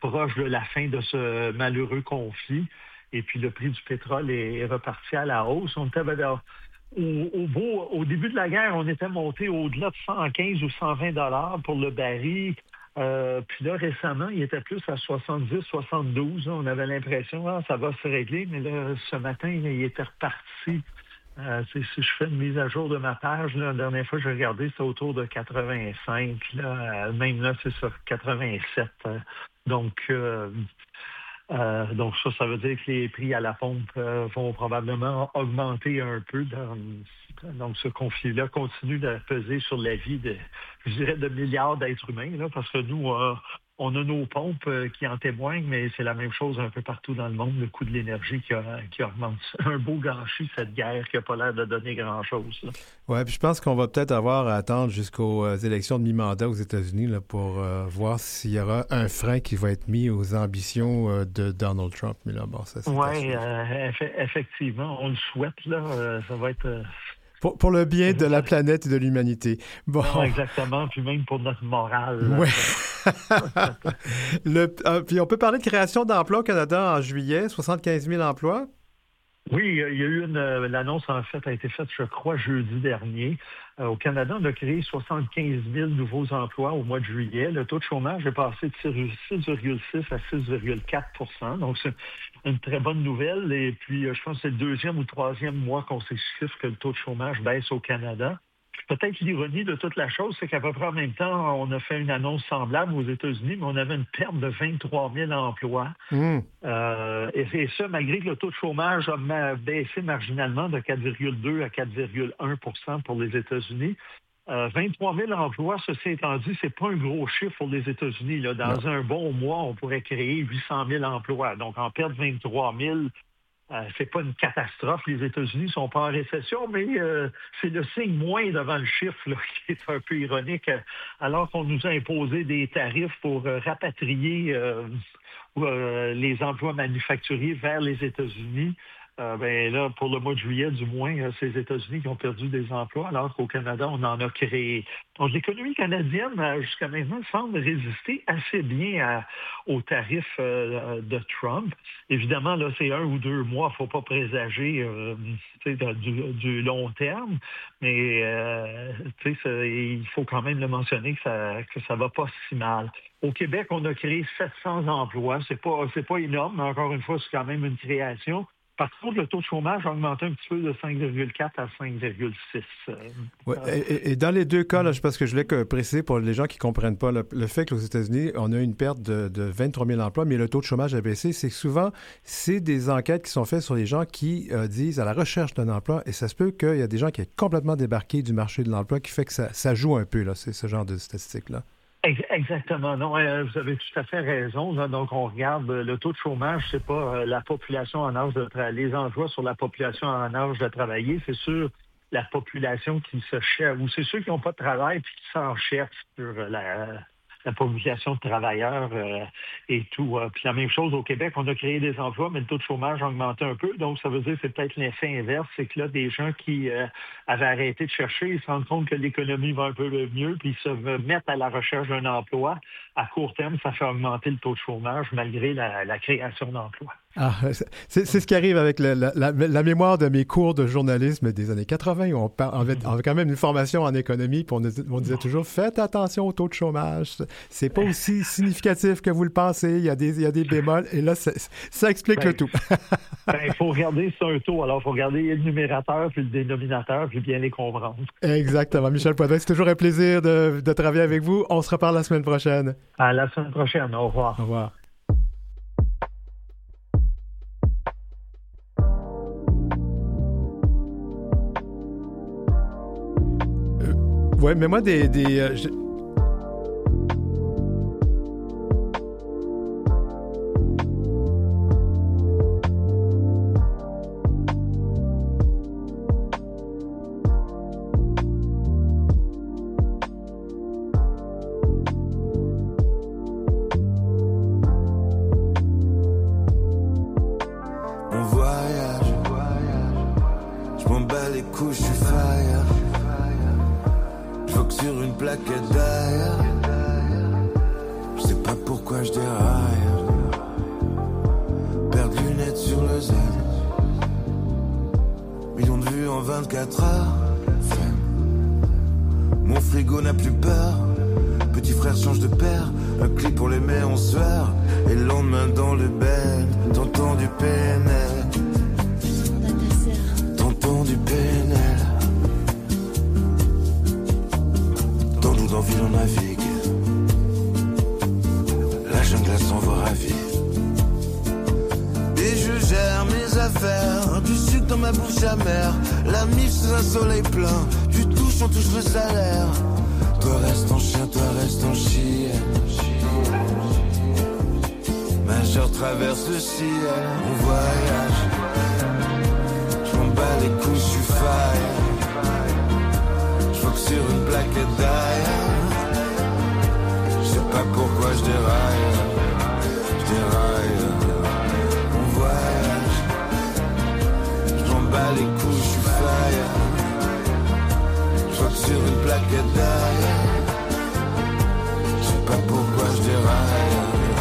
proche de la fin de ce malheureux conflit. Et puis, le prix du pétrole est, est reparti à la hausse. On était au, au, beau, au début de la guerre, on était monté au-delà de cent quinze ou cent vingt dollars pour le baril. Euh, puis là, récemment, il était plus à soixante-dix, soixante-douze. On avait l'impression, ah, ça va se régler. Mais là, ce matin, il était reparti. Euh, si je fais une mise à jour de ma page, là, la dernière fois que j'ai regardé, c'était autour de quatre-vingt-cinq. Là, même là, c'est sur quatre-vingt-sept. Euh, donc, euh, euh, donc ça, ça veut dire que les prix à la pompe euh, vont probablement augmenter un peu. Dans, donc, ce conflit-là continue de peser sur la vie de, je dirais, de milliards d'êtres humains, là, parce que nous, euh, on a nos pompes euh, qui en témoignent, mais c'est la même chose un peu partout dans le monde, le coût de l'énergie qui, a, qui augmente. Un beau gâchis, cette guerre qui n'a pas l'air de donner grand-chose. Oui, puis je pense qu'on va peut-être avoir à attendre jusqu'aux euh, élections de mi-mandat aux États-Unis là, pour euh, voir s'il y aura un frein qui va être mis aux ambitions euh, de Donald Trump. Mais là, bon, ça, c'est oui, euh, eff- effectivement, on le souhaite. Là, euh, ça va être... Euh... Pour, pour le bien de la planète et de l'humanité. Bon. Non, exactement, puis même pour notre morale. Oui. le, euh, puis on peut parler de création d'emplois au Canada en juillet, soixante-quinze mille emplois. Oui, il y a eu une... L'annonce, en fait, a été faite, je crois, jeudi dernier. Euh, au Canada, on a créé soixante-quinze mille nouveaux emplois au mois de juillet. Le taux de chômage est passé de six virgule six à six virgule quatre pour cent. Donc, c'est une très bonne nouvelle. Et puis, je pense que c'est le deuxième ou troisième mois consécutif que le taux de chômage baisse au Canada. Peut-être l'ironie de toute la chose, c'est qu'à peu près en même temps, on a fait une annonce semblable aux États-Unis, mais on avait une perte de vingt-trois mille emplois. Mmh. Euh, et, et ça, malgré que le taux de chômage a ma- baissé marginalement de quatre virgule deux à quatre virgule un pour cent pour les États-Unis. Euh, vingt-trois mille emplois, ceci étant dit, c'est pas un gros chiffre pour les États-Unis. Là. Dans non. un bon mois, on pourrait créer huit cent mille emplois. Donc, en perdre vingt-trois mille, Euh, c'est pas une catastrophe. Les États-Unis sont pas en récession, mais euh, c'est le signe moins devant le chiffre là, qui est un peu ironique. Euh, alors qu'on nous a imposé des tarifs pour euh, rapatrier euh, euh, les emplois manufacturiers vers les États-Unis. Euh, ben là, pour le mois de juillet, du moins, euh, c'est les États-Unis qui ont perdu des emplois, alors qu'au Canada, on en a créé. Donc, l'économie canadienne, euh, jusqu'à maintenant, semble résister assez bien à, aux tarifs euh, de Trump. Évidemment, là, c'est un ou deux mois, il ne faut pas présager euh, de, du, du long terme, mais euh, ça, il faut quand même le mentionner que ça que ça va pas si mal. Au Québec, on a créé sept cents emplois. C'est pas, c'est pas énorme, mais encore une fois, c'est quand même une création. Par contre, le taux de chômage a augmenté un petit peu de cinq virgule quatre à cinq virgule six. Euh, ouais, et, et dans les deux cas, là, parce que je voulais que préciser pour les gens qui ne comprennent pas, le, le fait qu'aux États-Unis, on a une perte de, de vingt-trois mille emplois, mais le taux de chômage a baissé, c'est que souvent, c'est des enquêtes qui sont faites sur les gens qui euh, disent à la recherche d'un emploi, et ça se peut qu'il y a des gens qui ont complètement débarqué du marché de l'emploi, qui fait que ça, ça joue un peu, là, c'est ce genre de statistiques-là. Exactement. Non, vous avez tout à fait raison. Là. Donc, on regarde le taux de chômage, c'est pas la population en âge de travailler. Les emplois sur la population en âge de travailler, c'est sur la population qui se cherche, ou c'est ceux qui n'ont pas de travail puis qui s'en cherchent sur la, la population de travailleurs euh, et tout. Euh, puis la même chose au Québec, on a créé des emplois, mais le taux de chômage a augmenté un peu. Donc, ça veut dire que c'est peut-être l'effet inverse, c'est que là, des gens qui euh, avaient arrêté de chercher, ils se rendent compte que l'économie va un peu mieux, puis ils se mettent à la recherche d'un emploi. À court terme, ça fait augmenter le taux de chômage malgré la, la création d'emplois. Ah, c'est, c'est ce qui arrive avec le, la, la, la mémoire de mes cours de journalisme des années quatre-vingt. On, par, on, avait, on avait quand même une formation en économie, puis on, on disait toujours, faites attention au taux de chômage. C'est pas aussi significatif que vous le pensez. Il y a des, il y a des bémols. Et là, ça, ça explique ben, le tout. ben, il faut regarder, c'est un taux. Alors, il faut regarder le numérateur puis le dénominateur, puis bien les comprendre. Exactement. Michel Poitras, c'est toujours un plaisir de, de travailler avec vous. On se reparle la semaine prochaine. À la semaine prochaine. Au revoir. Au revoir. Ouais, mais moi, des... des euh, je... On voyage, je m'en bats les couilles, je suis fire. Sur une plaquette d'ailleurs, je sais pas pourquoi je déraille. zen. Millions de vues en vingt-quatre heures. Mon frigo n'a plus peur. Petit frère change de père. Un clip pour l'aimer en sueur. Et le lendemain dans le bed, t'entends du P N L. T'entends du P N L. Dans l'eau d'envie on navigue. La jungle s'en va ravie. Et je gère mes affaires. Du sucre dans ma bouche amère. La mif sous un soleil plein. Tu touches, on touche le salaire. Toi reste en chien, toi reste en chien. Majeur traverse le ciel. On voyage. J'm'en bats les couilles, j'suis fire. J'voque sur une plaquette d'ailleurs. J'sais pas pourquoi j'déraille. J'déraille. On voyage. J'm'en bats les couilles, j'suis fire. J'voque sur une plaquette d'ailleurs. J'sais pas pourquoi j'déraille.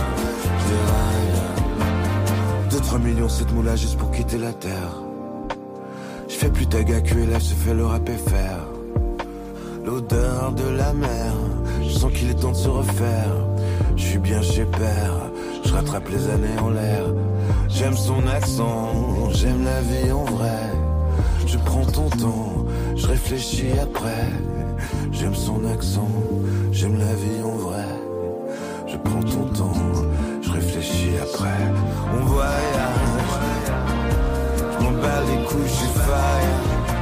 deux trois millions, sept moulas juste pour quitter la terre. J'fais plus taga que L F se fait le rap et faire. L'odeur de la mer, je sens qu'il est temps de se refaire. J'suis bien chez père, je rattrape les années en l'air. J'aime son accent, j'aime la vie en vrai. Je prends ton temps, je réfléchis après. J'aime son accent, j'aime la vie en vrai. Je prends ton temps, je réfléchis après. On voyage, je m'en bats les couilles, je suis fire.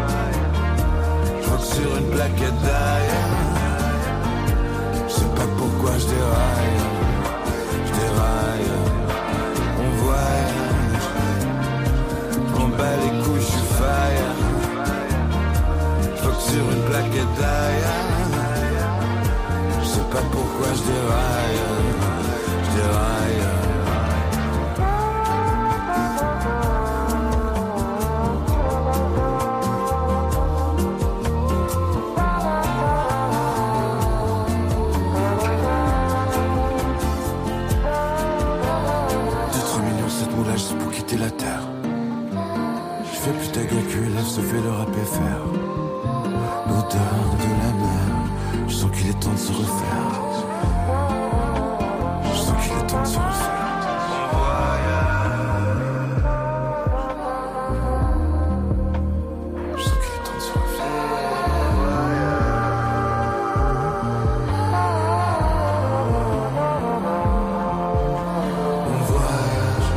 Je rock sur une plaquette d'ailleurs. Je sais pas pourquoi je déraille, je déraille. On voyage, je m'en bats les couilles, je suis fire. Je rock sur une plaquette d'ailleurs. Je sais pas pourquoi je déraille, je déraille. deux trois millions, sept moulages, c'est pour quitter la terre. Je fais plus ta gueule que L F se fait le rap et faire. L'odeur de la mer, je sens qu'il est temps de se refaire. Je sens qu'il est temps de se refaire. Je sens qu'il est temps de se refaire. On voyage.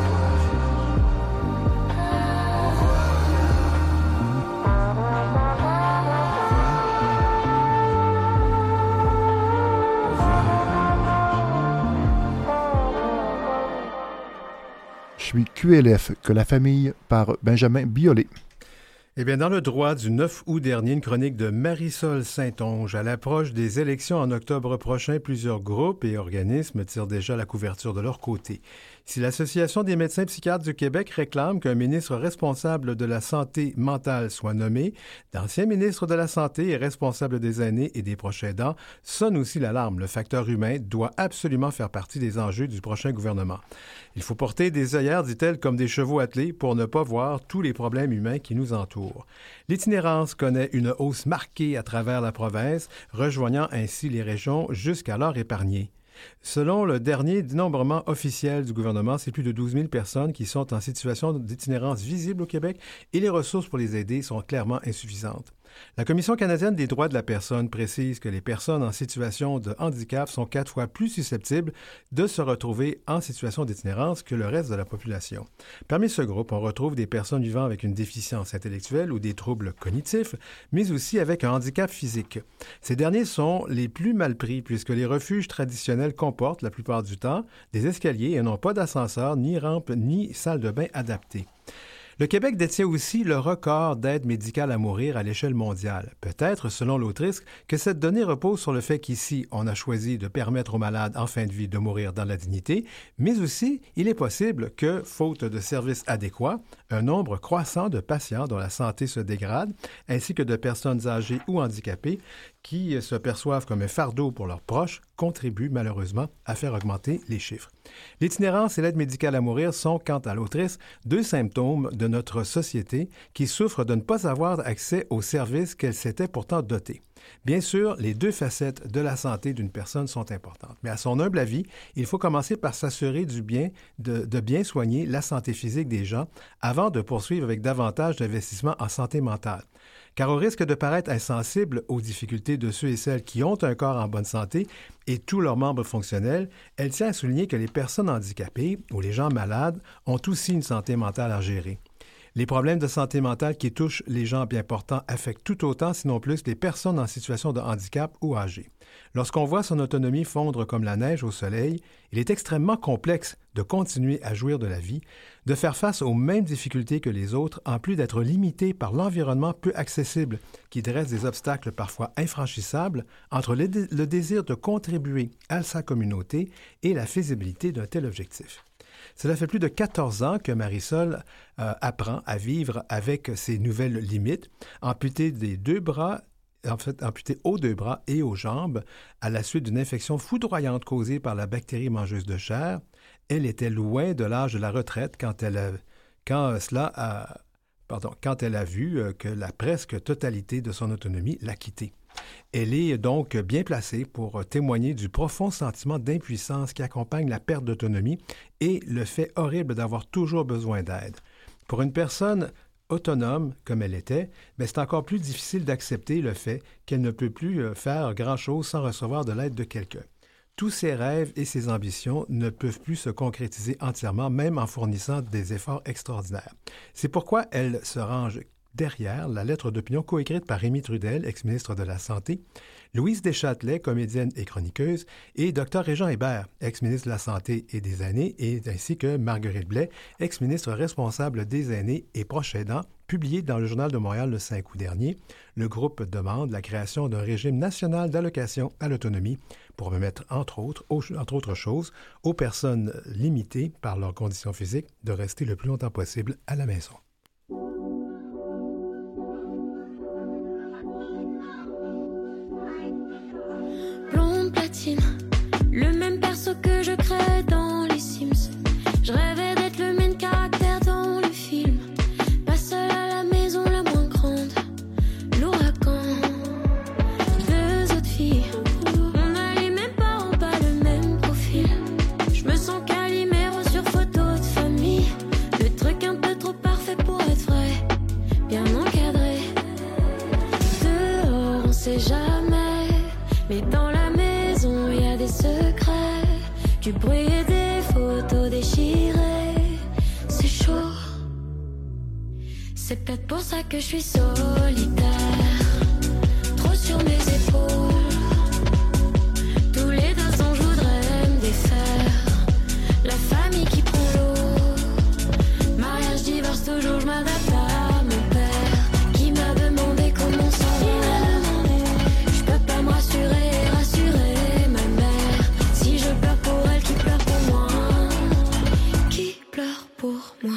Je suis Q L F, que la famille, par Benjamin Biolay. Eh bien, dans le droit du neuf août dernier, une chronique de Marisol Saint-Onge. À l'approche des élections en octobre prochain, plusieurs groupes et organismes tirent déjà la couverture de leur côté. Si l'Association des médecins psychiatres du Québec réclame qu'un ministre responsable de la santé mentale soit nommé, d'anciens ministres de la Santé et responsables des aînés et des proches aidants sonnent aussi l'alarme. Le facteur humain doit absolument faire partie des enjeux du prochain gouvernement. Il faut porter des œillères, dit-elle, comme des chevaux attelés pour ne pas voir tous les problèmes humains qui nous entourent. L'itinérance connaît une hausse marquée à travers la province, rejoignant ainsi les régions jusqu'alors épargnées. Selon le dernier dénombrement officiel du gouvernement, c'est plus de douze mille personnes qui sont en situation d'itinérance visible au Québec et les ressources pour les aider sont clairement insuffisantes. La Commission canadienne des droits de la personne précise que les personnes en situation de handicap sont quatre fois plus susceptibles de se retrouver en situation d'itinérance que le reste de la population. Parmi ce groupe, on retrouve des personnes vivant avec une déficience intellectuelle ou des troubles cognitifs, mais aussi avec un handicap physique. Ces derniers sont les plus mal pris puisque les refuges traditionnels comportent, la plupart du temps, des escaliers et n'ont pas d'ascenseur, ni rampe, ni salle de bain adaptée. Le Québec détient aussi le record d'aide médicale à mourir à l'échelle mondiale. Peut-être, selon l'autrice, que cette donnée repose sur le fait qu'ici, on a choisi de permettre aux malades en fin de vie de mourir dans la dignité, mais aussi, il est possible que, faute de services adéquats, un nombre croissant de patients dont la santé se dégrade, ainsi que de personnes âgées ou handicapées, qui se perçoivent comme un fardeau pour leurs proches contribuent malheureusement à faire augmenter les chiffres. L'itinérance et l'aide médicale à mourir sont, quant à l'autrice, deux symptômes de notre société qui souffre de ne pas avoir accès aux services qu'elle s'était pourtant dotée. Bien sûr, les deux facettes de la santé d'une personne sont importantes, mais à son humble avis, il faut commencer par s'assurer du bien, de, de bien soigner la santé physique des gens avant de poursuivre avec davantage d'investissement en santé mentale. Car au risque de paraître insensible aux difficultés de ceux et celles qui ont un corps en bonne santé et tous leurs membres fonctionnels, elle tient à souligner que les personnes handicapées ou les gens malades ont aussi une santé mentale à gérer. Les problèmes de santé mentale qui touchent les gens bien portants affectent tout autant, sinon plus, les personnes en situation de handicap ou âgées. Lorsqu'on voit son autonomie fondre comme la neige au soleil, il est extrêmement complexe de continuer à jouir de la vie, de faire face aux mêmes difficultés que les autres, en plus d'être limité par l'environnement peu accessible qui dresse des obstacles parfois infranchissables entre le, dé- le désir de contribuer à sa communauté et la faisabilité d'un tel objectif. Cela fait plus de quatorze ans que Marisol euh, apprend à vivre avec ces nouvelles limites, amputée des deux bras, en fait amputée aux deux bras et aux jambes à la suite d'une infection foudroyante causée par la bactérie mangeuse de chair. Elle était loin de l'âge de la retraite quand elle a, quand cela a, pardon, quand elle a vu que la presque totalité de son autonomie l'a quittée. Elle est donc bien placée pour témoigner du profond sentiment d'impuissance qui accompagne la perte d'autonomie et le fait horrible d'avoir toujours besoin d'aide. Pour une personne autonome comme elle était, bien, c'est encore plus difficile d'accepter le fait qu'elle ne peut plus faire grand-chose sans recevoir de l'aide de quelqu'un. Tous ses rêves et ses ambitions ne peuvent plus se concrétiser entièrement, même en fournissant des efforts extraordinaires. C'est pourquoi elle se range derrière la lettre d'opinion coécrite par Rémy Trudel, ex-ministre de la Santé, Louise Deschâtelet, comédienne et chroniqueuse, et Dr Régent Hébert, ex-ministre de la Santé et des Aînés, et ainsi que Marguerite Blais, ex-ministre responsable des Aînés et proche aidant, publié dans le Journal de Montréal le cinq août dernier. Le groupe demande la création d'un régime national d'allocation à l'autonomie pour permettre, entre autres, entre autres choses, aux personnes limitées par leurs conditions physiques de rester le plus longtemps possible à la maison. Le même perso que je crée dans les Sims. Je rêvais d'être le même caractère dans le film. Pas seule à la maison la moins grande. L'ouragan. Deux autres filles. On a les mêmes parents, pas le même profil. Je me sens Calimero sur photo de famille. Le truc un peu trop parfait pour être vrai. Bien encadré. Dehors on sait jamais. Mais dans la maison y a des secrets, du bruit et des photos déchirées. C'est chaud. C'est peut-être pour ça que je suis solitaire. Trop sur mes épaules. Tous les deux ans je voudrais me défaire. La famille qui prend l'eau. Mariage, divorce, toujours je m'adapte à mon père. Qui m'a demandé comment ça va. Je peux pas me rassurer, rassurer ma mère. Si je pleure pour elle, qui pleure pour moi. Qui pleure pour moi.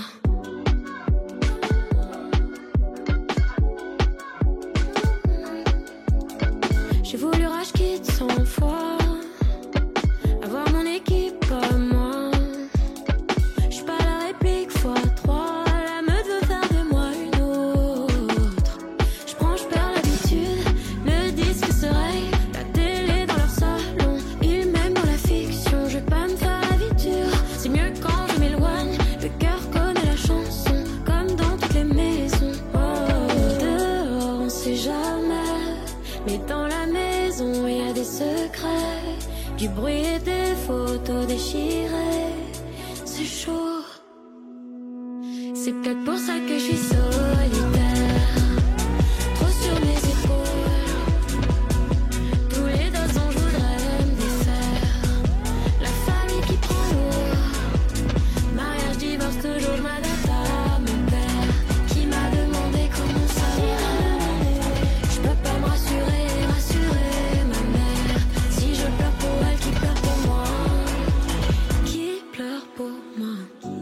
J'ai voulu rage quitte cent fois. Avoir mon équipe comme moi. J'suis pas la réplique fois trois. La meute veut faire de moi une autre. J'prends, j'perds l'habitude. Le disque se raye. La télé dans leur salon. Ils m'aiment dans la fiction. Je vais pas me faire la vie dure. C'est mieux quand je m'éloigne. Le cœur connaît la chanson. Comme dans toutes les maisons. Oh, dehors on sait jamais. Mais dans la maison y a des secrets. Du bruit et des photos déchirées. C'est chaud. C'est peut-être pour ça que je suis solitaire. Trop sur mes épaules. Tous les deux ans je voudrais me défaire. La famille qui prend l'eau. Mariage, divorce, toujours je m'adapte à mon père. Qui m'a demandé comment ça va. Je peux pas me rassurer, rassurer ma mère. Si je pleure pour elle, qui pleure pour moi. Qui pleure pour moi.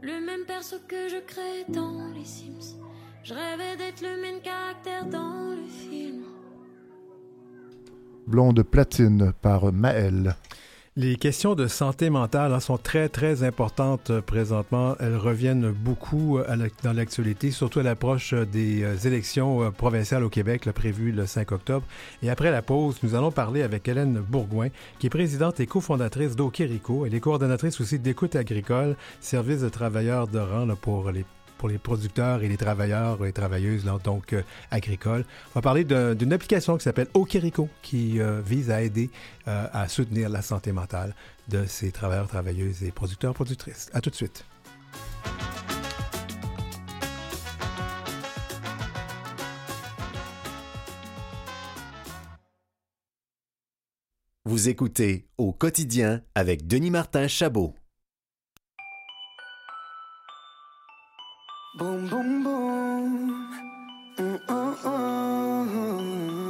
le même perso que je crée dans les Sims. Je rêvais d'être le même caractère dans le film. Blonde platine par Maëlle. Les questions de santé mentale hein, sont très, très importantes euh, présentement. Elles reviennent beaucoup euh, à la, dans l'actualité, surtout à l'approche euh, des euh, élections euh, provinciales au Québec, là, prévues le cinq octobre. Et après la pause, nous allons parler avec Hélène Bourgouin, qui est présidente et cofondatrice d'Okerico. Elle est coordonnatrice aussi d'Écoute agricole, service de travailleurs de rang là, pour les pour les producteurs et les travailleurs et travailleuses là, donc euh, agricoles. On va parler de, d'une application qui s'appelle Okerico, qui euh, vise à aider euh, à soutenir la santé mentale de ces travailleurs, travailleuses et producteurs, productrices. À tout de suite. Vous écoutez Au quotidien avec Denis Martin Chabot. Boom, boom, boom. Mm, oh, oh.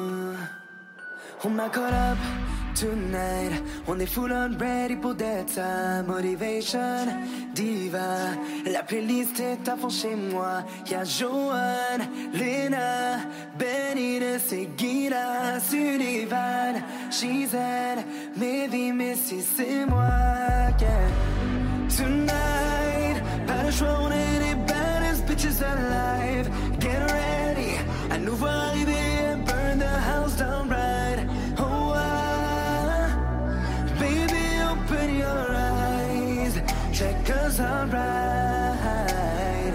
On m'a caught up tonight. On est full on ready pour that time. Motivation, diva. La playlist est à fond chez moi. Y'a Joanne, Lena, Benita, Seguida, Sullivan, Giselle, Mavis, Missy, c'est moi. Yeah. Tonight, pas le choix, on est les baddest bitches alive. Get ready, à nous voir arriver and burn the house down right. Oh, ah, baby, open your eyes. Check us out right.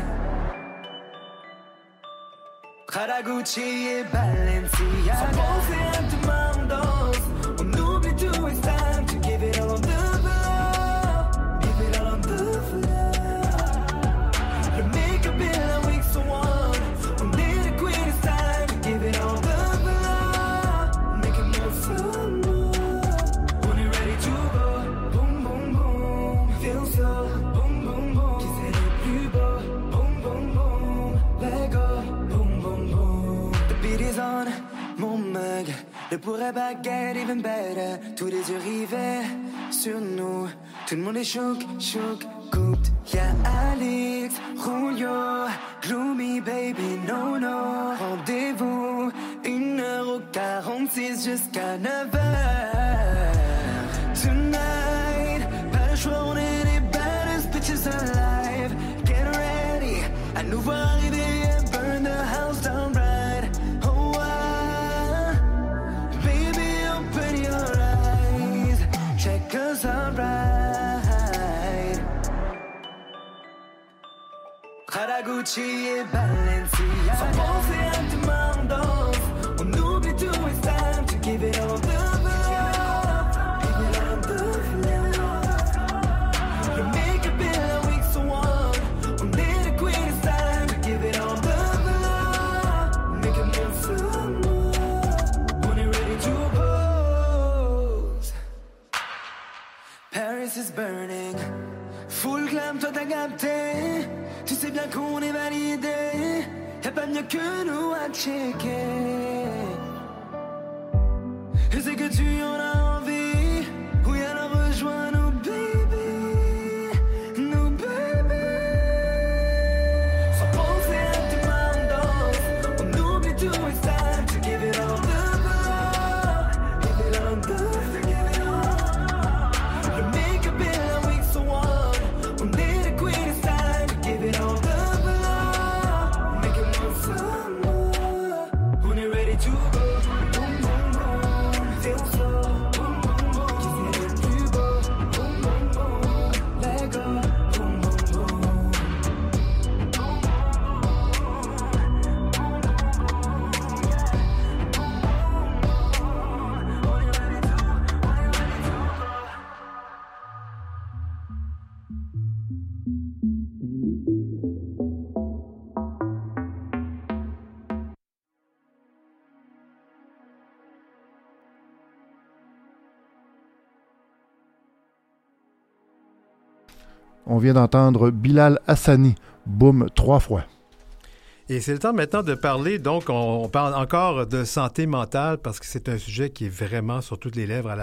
Prada, Gucci et Balenciaga. Sans penser à demandos, on oublie tout, it's time to give it all on the floor. Give it all on the floor. Le make-up est la week so on. On est the queen, it's time to give it all on the floor. Make it more fun, more. On est ready to go. Boom, boom, boom. Feel so. Boom, boom, boom. Qui c'est le plus beau? Boom, boom, boom. Let go. Boom, boom, boom. The beat is on. Mon mug ne pourrait pas get even better. Tous les yeux rivés sur nous. Tout le monde est chouk, chouk, couped. Y'a Alex, Julio, Gloomy Baby, no, no. Rendez-vous, une heure quarante-six jusqu'à neuf heures. Tonight, pas le choix, on est les baddest bitches alive. Get ready, à nous voir arriver and burn the house down right. Oh, ah, baby, open your eyes. Check us out right. Prada, Gucci et Balenciaga. Sans penser à demandos, on oublie tout, it's time to give it all on the floor. Give it all on the floor. Le make-up est la week so on. On est the queen, it's time to give it all on the floor. Make it more fun, more. On est ready to pose. Paris is burning. Full glam, toi t'as capté. Tu sais bien qu'on est validé. Y'a pas mieux que nous à checker. Je sais que tu en as envie. Oui, alors rejoins-nous, baby. Nous, baby. Sans penser à demandos, on oublie tout, it's time to give it all on the floor. Give it all on the floor. Le make-up est la week so on. On est the queen, it's time to give it all on the floor. Make it more fun, more. On est ready to go. Boom, boom, boom. Feel so. Boom, boom, boom. Qui c'est le plus beau? Boom, boom, boom. Let go. Boom, boom, boom. On vient d'entendre Bilal Hassani, boum, trois fois. Et c'est le temps maintenant de parler, donc on, on parle encore de santé mentale parce que c'est un sujet qui est vraiment sur toutes les lèvres à la,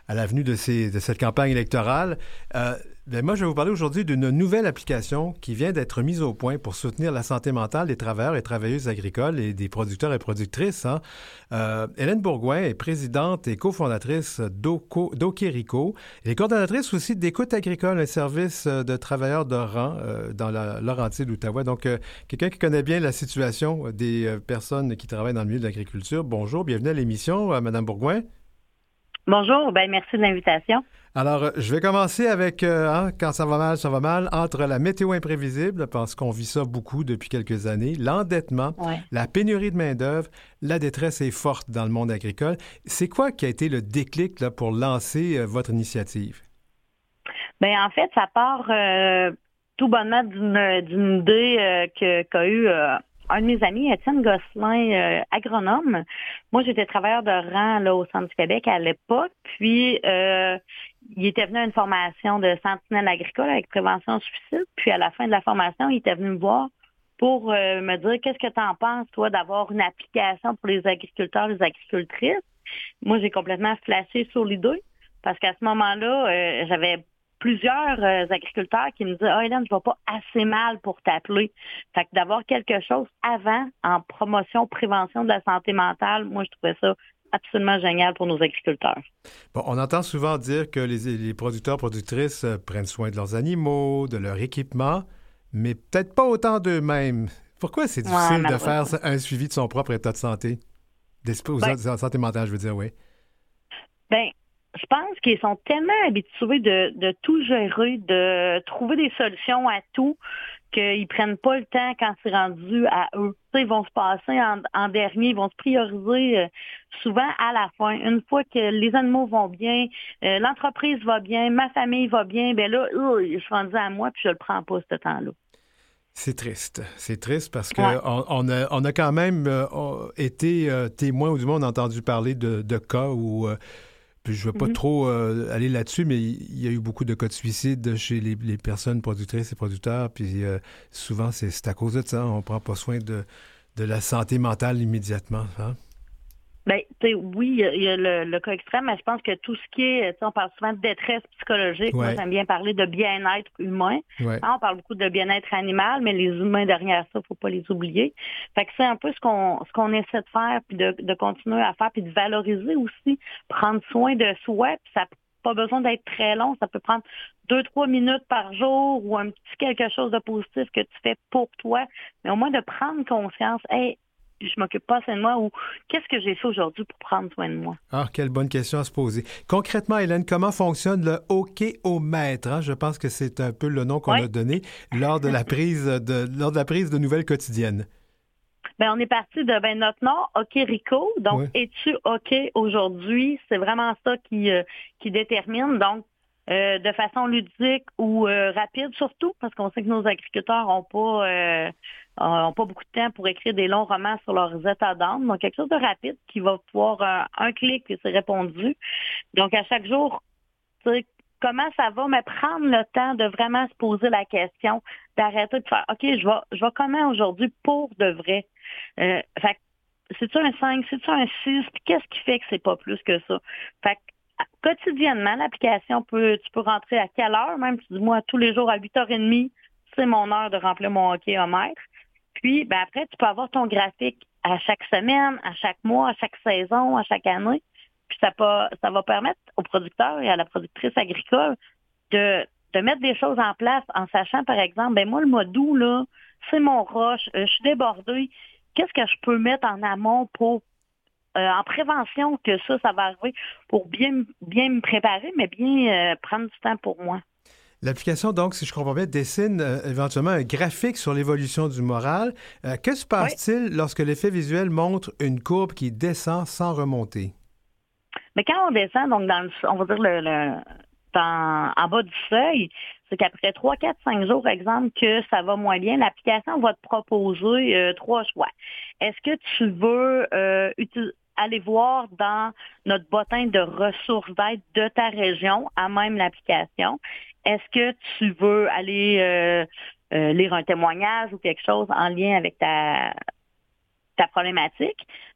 à la venue de, ces, de cette campagne électorale. Euh, ben moi, je vais vous parler aujourd'hui d'une nouvelle application qui vient d'être mise au point pour soutenir la santé mentale des travailleurs et travailleuses agricoles et des producteurs et productrices. Hein. Euh, Hélène Bourgouin est présidente et cofondatrice d'Okerico. Elle est coordonnatrice aussi d'Écoute agricole, un service de travailleurs de rang euh, dans la Laurentide, l'Outaouais. Donc, euh, quelqu'un qui connaît bien la situation des euh, personnes qui travaillent dans le milieu de l'agriculture. Bonjour, bienvenue à l'émission, euh, Madame Bourgouin. Bonjour, ben merci de l'invitation. Alors, je vais commencer avec, euh, hein, quand ça va mal, ça va mal, entre la météo imprévisible, parce qu'on vit ça beaucoup depuis quelques années, l'endettement, ouais. la pénurie de main-d'œuvre, la détresse est forte dans le monde agricole. C'est quoi qui a été le déclic là, pour lancer euh, votre initiative? Bien, en fait, ça part euh, tout bonnement d'une, d'une idée euh, que, qu'a eu euh, un de mes amis, Étienne Gosselin, euh, agronome. Moi, j'étais travailleur de rang là, au Centre du Québec à l'époque, puis euh, il était venu à une formation de sentinelle agricole avec prévention suicide, puis à la fin de la formation, il était venu me voir pour euh, me dire qu'est-ce que tu en penses, toi, d'avoir une application pour les agriculteurs, les agricultrices. Moi, j'ai complètement flashé sur l'idée, parce qu'à ce moment-là, euh, j'avais plusieurs euh, agriculteurs qui me disaient « Ah, Hélène, je ne vais pas assez mal pour t'appeler. » Fait que d'avoir quelque chose avant, en promotion, prévention de la santé mentale, moi, je trouvais ça absolument génial pour nos agriculteurs. Bon, on entend souvent dire que les, les producteurs, productrices euh, prennent soin de leurs animaux, de leur équipement, mais peut-être pas autant d'eux-mêmes. Pourquoi c'est difficile ouais, de faire un suivi de son propre état de santé? D'esprit, ben, de santé mentale, je veux dire, oui. Bien, je pense qu'ils sont tellement habitués de, de tout gérer, de trouver des solutions à tout, qu'ils prennent pas le temps quand c'est rendu à eux. Tu sais, ils vont se passer en, en dernier, ils vont se prioriser euh, souvent à la fin. Une fois que les animaux vont bien, euh, l'entreprise va bien, ma famille va bien, ben là, euh, je suis rendu à moi puis je le prends pas ce temps-là. C'est triste. C'est triste parce qu'on ouais. on a, on a quand même euh, été euh, témoin, ou du moins on a entendu parler de, de cas où... Euh, Puis je ne veux pas mm-hmm. trop euh, aller là-dessus, mais il y a eu beaucoup de cas de suicide chez les, les personnes productrices et producteurs. Puis euh, souvent, c'est, c'est à cause de ça. On ne prend pas soin de, de la santé mentale immédiatement. Hein? Bien, tu sais, oui, il y a, il y a le, le cas extrême, mais je pense que tout ce qui est, tu sais, on parle souvent de détresse psychologique. Ouais. Moi, j'aime bien parler de bien-être humain. Ouais. Hein, on parle beaucoup de bien-être animal, mais les humains derrière ça, il ne faut pas les oublier. Fait que c'est un peu ce qu'on ce qu'on essaie de faire, puis de, de continuer à faire, puis de valoriser aussi, prendre soin de soi, puis ça n'a pas besoin d'être très long. Ça peut prendre deux, trois minutes par jour ou un petit quelque chose de positif que tu fais pour toi, mais au moins de prendre conscience, hey, je m'occupe pas assez de moi ou qu'est-ce que j'ai fait aujourd'hui pour prendre soin de moi? Ah, quelle bonne question à se poser. Concrètement, Hélène, comment fonctionne le hockey-o-mètre? Hein? Je pense que c'est un peu le nom qu'on oui. a donné lors de la prise de lors de la prise de nouvelles quotidiennes. Bien, on est parti de ben, notre nom, Okerico. Donc, oui. Es-tu OK aujourd'hui? C'est vraiment ça qui, euh, qui détermine. Donc, euh, de façon ludique ou euh, rapide surtout, parce qu'on sait que nos agriculteurs n'ont pas, euh, ont pas beaucoup de temps pour écrire des longs romans sur leurs états d'âme. Donc, quelque chose de rapide qui va pouvoir euh, un clic et c'est répondu. Donc, à chaque jour, tu sais, comment ça va, mais prendre le temps de vraiment se poser la question, d'arrêter de faire, OK, je vais, je vais comment aujourd'hui pour de vrai? Euh, fait c'est-tu un cinq, c'est-tu un six, puis qu'est-ce qui fait que c'est pas plus que ça? Fait que, quotidiennement, l'application peut, tu peux rentrer à quelle heure, même tu dis moi tous les jours à huit heures trente, c'est mon heure de remplir mon hockey-o-mètre. Puis ben après, tu peux avoir ton graphique à chaque semaine, à chaque mois, à chaque saison, à chaque année. Puis ça peut, ça va permettre aux producteurs et à la productrice agricole de, de mettre des choses en place en sachant, par exemple, ben moi, le mois d'août, là, c'est mon rush, je suis débordée. Qu'est-ce que je peux mettre en amont pour Euh, en prévention que ça, ça va arriver pour bien, bien me préparer, mais bien euh, prendre du temps pour moi. L'application, donc, si je comprends bien, dessine euh, éventuellement un graphique sur l'évolution du moral. Euh, que se passe-t-il oui. lorsque l'effet visuel montre une courbe qui descend sans remonter? Mais quand on descend, donc dans le, on va dire le, le dans, en bas du seuil, c'est qu'après trois, quatre, cinq jours, exemple, que ça va moins bien, l'application va te proposer euh, trois choix. Est-ce que tu veux euh, utiliser aller voir dans notre bottin de ressources d'aide de ta région, à même l'application. Est-ce que tu veux aller euh, euh, lire un témoignage ou quelque chose en lien avec ta, ta problématique?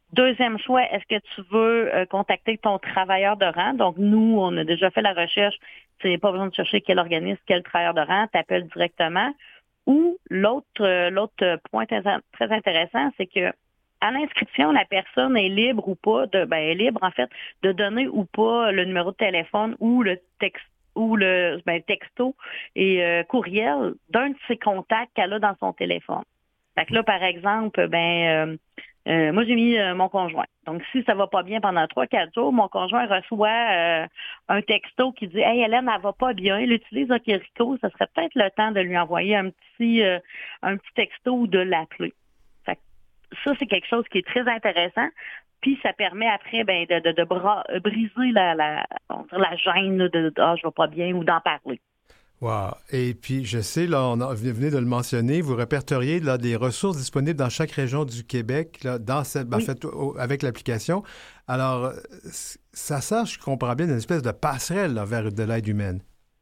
Deuxième choix, est-ce que tu veux euh, contacter ton travailleur de rang? Donc, nous, on a déjà fait la recherche. Tu n'as pas besoin de chercher quel organisme, quel travailleur de rang. Tu appelles directement. Ou l'autre euh, l'autre point très intéressant, c'est que à l'inscription, la personne est libre ou pas, de, ben, est libre, en fait, de donner ou pas le numéro de téléphone ou le texte ou le ben, texto et euh, courriel d'un de ses contacts qu'elle a dans son téléphone. Fait que là, par exemple, ben... Euh, Euh, moi, j'ai mis euh, mon conjoint. Donc, si ça va pas bien pendant trois, quatre jours, mon conjoint reçoit euh, un texto qui dit « Hey, Hélène, elle va pas bien. Elle utilise Okerico. Ça serait peut-être le temps de lui envoyer un petit euh, un petit texto ou de l'appeler. » Fait que ça, c'est quelque chose qui est très intéressant. Puis, ça permet après ben, de, de, de bra- briser la, la, on dirait la gêne de, de « Ah, je vais pas bien » ou d'en parler. Wow. Et puis, je sais, là, on a, vous venez de le mentionner, vous répertoriez là, des ressources disponibles dans chaque région du Québec, là, dans cette, ben, oui. en fait, au, avec l'application. Alors, ça sert, je comprends bien, d'une espèce de passerelle là, vers de l'aide humaine.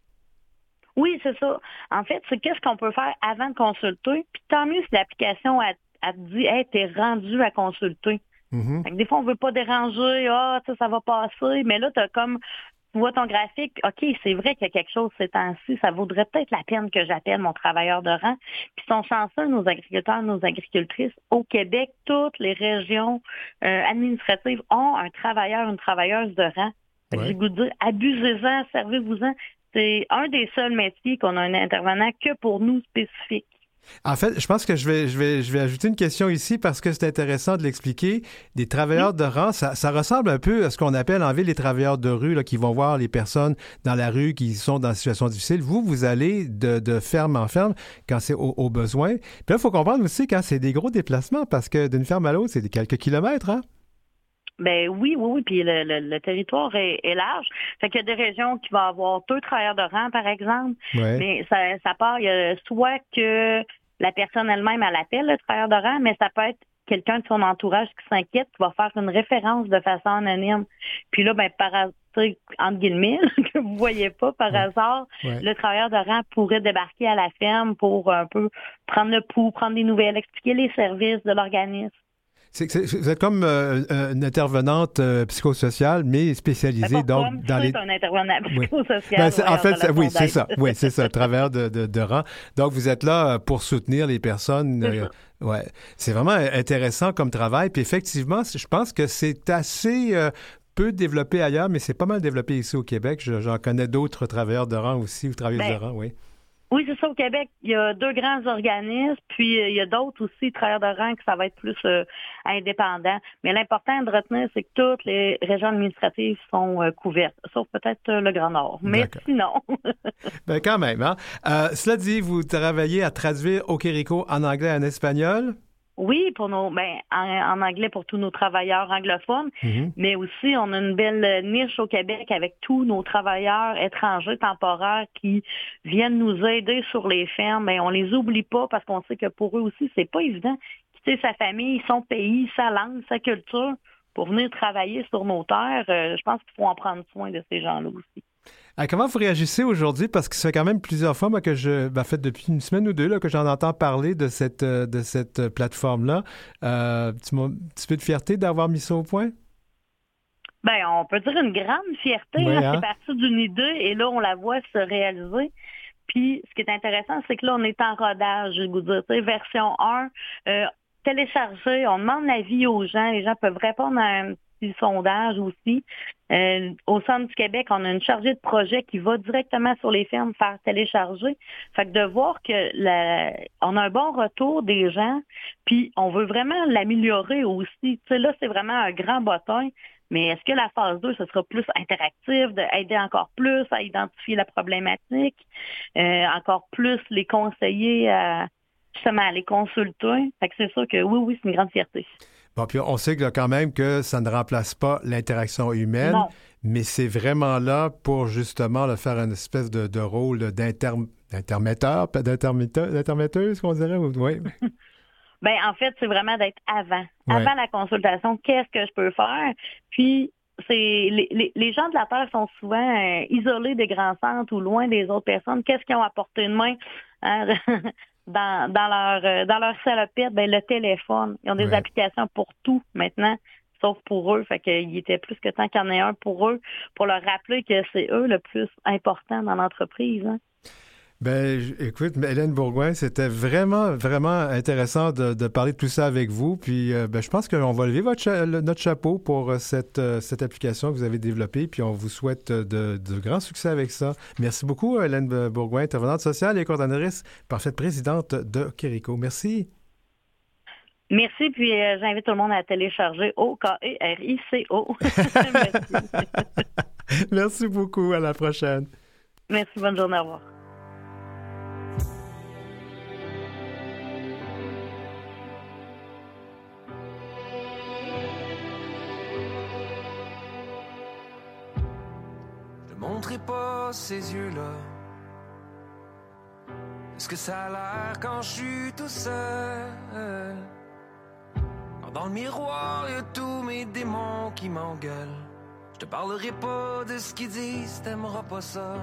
Oui, c'est ça. En fait, c'est qu'est-ce qu'on peut faire avant de consulter. Puis tant mieux si l'application, elle, elle te dit « Hey, t'es rendu à consulter. Mm-hmm. » Fait que des fois, on veut pas déranger. « Ah, ça, ça va passer. » Mais là, t'as comme... Tu vois ton graphique, OK, c'est vrai qu'il y a quelque chose ces temps-ci, ça vaudrait peut-être la peine que j'appelle mon travailleur de rang. Puis ils sont chanceux, nos agriculteurs, nos agricultrices. Au Québec, toutes les régions euh, administratives ont un travailleur, une travailleuse de rang. Fait que Ouais. j'ai le goût de dire, abusez-en, servez-vous-en. C'est un des seuls métiers qu'on a un intervenant que pour nous spécifique. En fait, je pense que je vais, je vais, je vais ajouter une question ici parce que c'est intéressant de l'expliquer. Des travailleurs oui. de rang, ça, ça ressemble un peu à ce qu'on appelle en ville les travailleurs de rue là, qui vont voir les personnes dans la rue qui sont dans une situation difficile. Vous, vous allez de, de ferme en ferme quand c'est au, au besoin. Puis là, il faut comprendre aussi quand c'est des gros déplacements parce que d'une ferme à l'autre, c'est quelques kilomètres, hein? Ben oui, oui, oui, puis le, le, le territoire est, est large. Fait qu'il y a des régions qui vont avoir deux travailleurs de rang, par exemple. Ouais. Mais ça, ça part, il y a soit que la personne elle-même, elle appelle le travailleur de rang, mais ça peut être quelqu'un de son entourage qui s'inquiète, qui va faire une référence de façon anonyme. Puis là, ben par entre guillemets, que vous voyez pas par ouais. hasard, ouais. le travailleur de rang pourrait débarquer à la ferme pour un peu prendre le pouls, prendre des nouvelles, expliquer les services de l'organisme. C'est, c'est, vous êtes comme euh, une intervenante euh, psychosociale, mais spécialisée donc comme dans les. C'est un intervenant psychosocial. Oui, ben, c'est, en fait, c'est, oui, c'est ça. Oui, c'est ça, à travers de, de, de rang. Donc, vous êtes là pour soutenir les personnes. C'est, euh, ouais, c'est vraiment intéressant comme travail. Puis effectivement, je pense que c'est assez euh, peu développé ailleurs, mais c'est pas mal développé ici au Québec. Je, j'en connais d'autres travailleurs de rang aussi, ou travailleuses ben, de rang, oui. Oui, c'est ça, au Québec, il y a deux grands organismes, puis euh, il y a d'autres aussi, travailleurs de rang, que ça va être plus euh, indépendant. Mais l'important de retenir, c'est que toutes les régions administratives sont euh, couvertes, sauf peut-être euh, le Grand Nord. Mais D'accord. Sinon... ben quand même, hein? Euh, cela dit, vous travaillez à traduire Okerico en anglais et en espagnol? Oui, pour nos, ben, en, en anglais pour tous nos travailleurs anglophones, mm-hmm. mais aussi on a une belle niche au Québec avec tous nos travailleurs étrangers temporaires qui viennent nous aider sur les fermes. Ben, on les oublie pas parce qu'on sait que pour eux aussi, c'est pas évident quitter sa famille, son pays, sa langue, sa culture pour venir travailler sur nos terres. Euh, je pense qu'il faut en prendre soin de ces gens-là aussi. Ah, comment vous réagissez aujourd'hui? Parce que ça fait quand même plusieurs fois moi, que je... Ben, en fait, depuis une semaine ou deux là, que j'en entends parler de cette, de cette plateforme-là. Euh, tu m'as un petit peu de fierté d'avoir mis ça au point? Bien, on peut dire une grande fierté. Oui, là, hein? C'est parti d'une idée et là, on la voit se réaliser. Puis, ce qui est intéressant, c'est que là, on est en rodage, je vais vous dire. Version un, euh, télécharger, on demande l'avis aux gens. Les gens peuvent répondre à un petit sondage aussi. Euh, au Centre du Québec, on a une chargée de projet qui va directement sur les fermes faire télécharger. Fait que de voir que la, on a un bon retour des gens, puis on veut vraiment l'améliorer aussi. Tu sais, là, c'est vraiment un grand bottin. Mais est-ce que la phase deux, ce sera plus interactif, d'aider encore plus à identifier la problématique, euh, encore plus les conseiller à justement à les consulter? Fait que c'est sûr que oui, oui, c'est une grande fierté. Bon, puis on sait que, là, quand même que ça ne remplace pas l'interaction humaine, non. mais c'est vraiment là pour justement là, faire une espèce de, de rôle d'inter- d'intermetteur, d'intermetteur, d'intermetteuse, qu'on dirait, oui. Ben en fait, c'est vraiment d'être avant. Ouais. Avant la consultation, qu'est-ce que je peux faire? Puis, c'est les, les, les gens de la Terre sont souvent euh, isolés des grands centres ou loin des autres personnes. Qu'est-ce qu'ils ont à portée de main hein, dans, dans leur euh, dans leur salopette? Ben, le téléphone. Ils ont des ouais. applications pour tout maintenant, sauf pour eux. Fait qu'il était plus que temps qu'il y en ait un pour eux, pour leur rappeler que c'est eux le plus important dans l'entreprise. Hein. Ben, écoute, Hélène Bourgouin, c'était vraiment, vraiment intéressant de, de parler de tout ça avec vous. Puis, euh, ben, je pense qu'on va lever votre cha- notre chapeau pour cette, euh, cette application que vous avez développée. Puis, on vous souhaite de, de grands succès avec ça. Merci beaucoup, Hélène Bourgouin, intervenante sociale et coordonnatrice, parfaite présidente de Querico. Merci. Merci, puis euh, j'invite tout le monde à télécharger O K E R I C O. Merci. Merci beaucoup. À la prochaine. Merci, bonne journée. Au revoir. Je montrerai pas ces yeux-là. Est-ce que ça a l'air quand je suis tout seul? Dans le miroir, y'a tous mes démons qui m'engueulent. Je te parlerai pas de ce qu'ils disent, t'aimeras pas ça.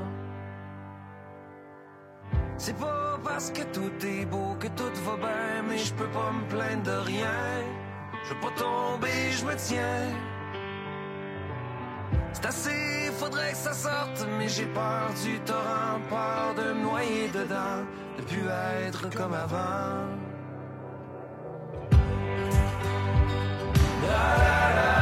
C'est pas parce que tout est beau que tout va bien, mais je peux pas me plaindre de rien. Je veux pas tomber, je me tiens. C'est assez, faudrait que ça sorte, mais j'ai peur du torrent, peur de me noyer dedans, de plus être comme avant. La, la, la.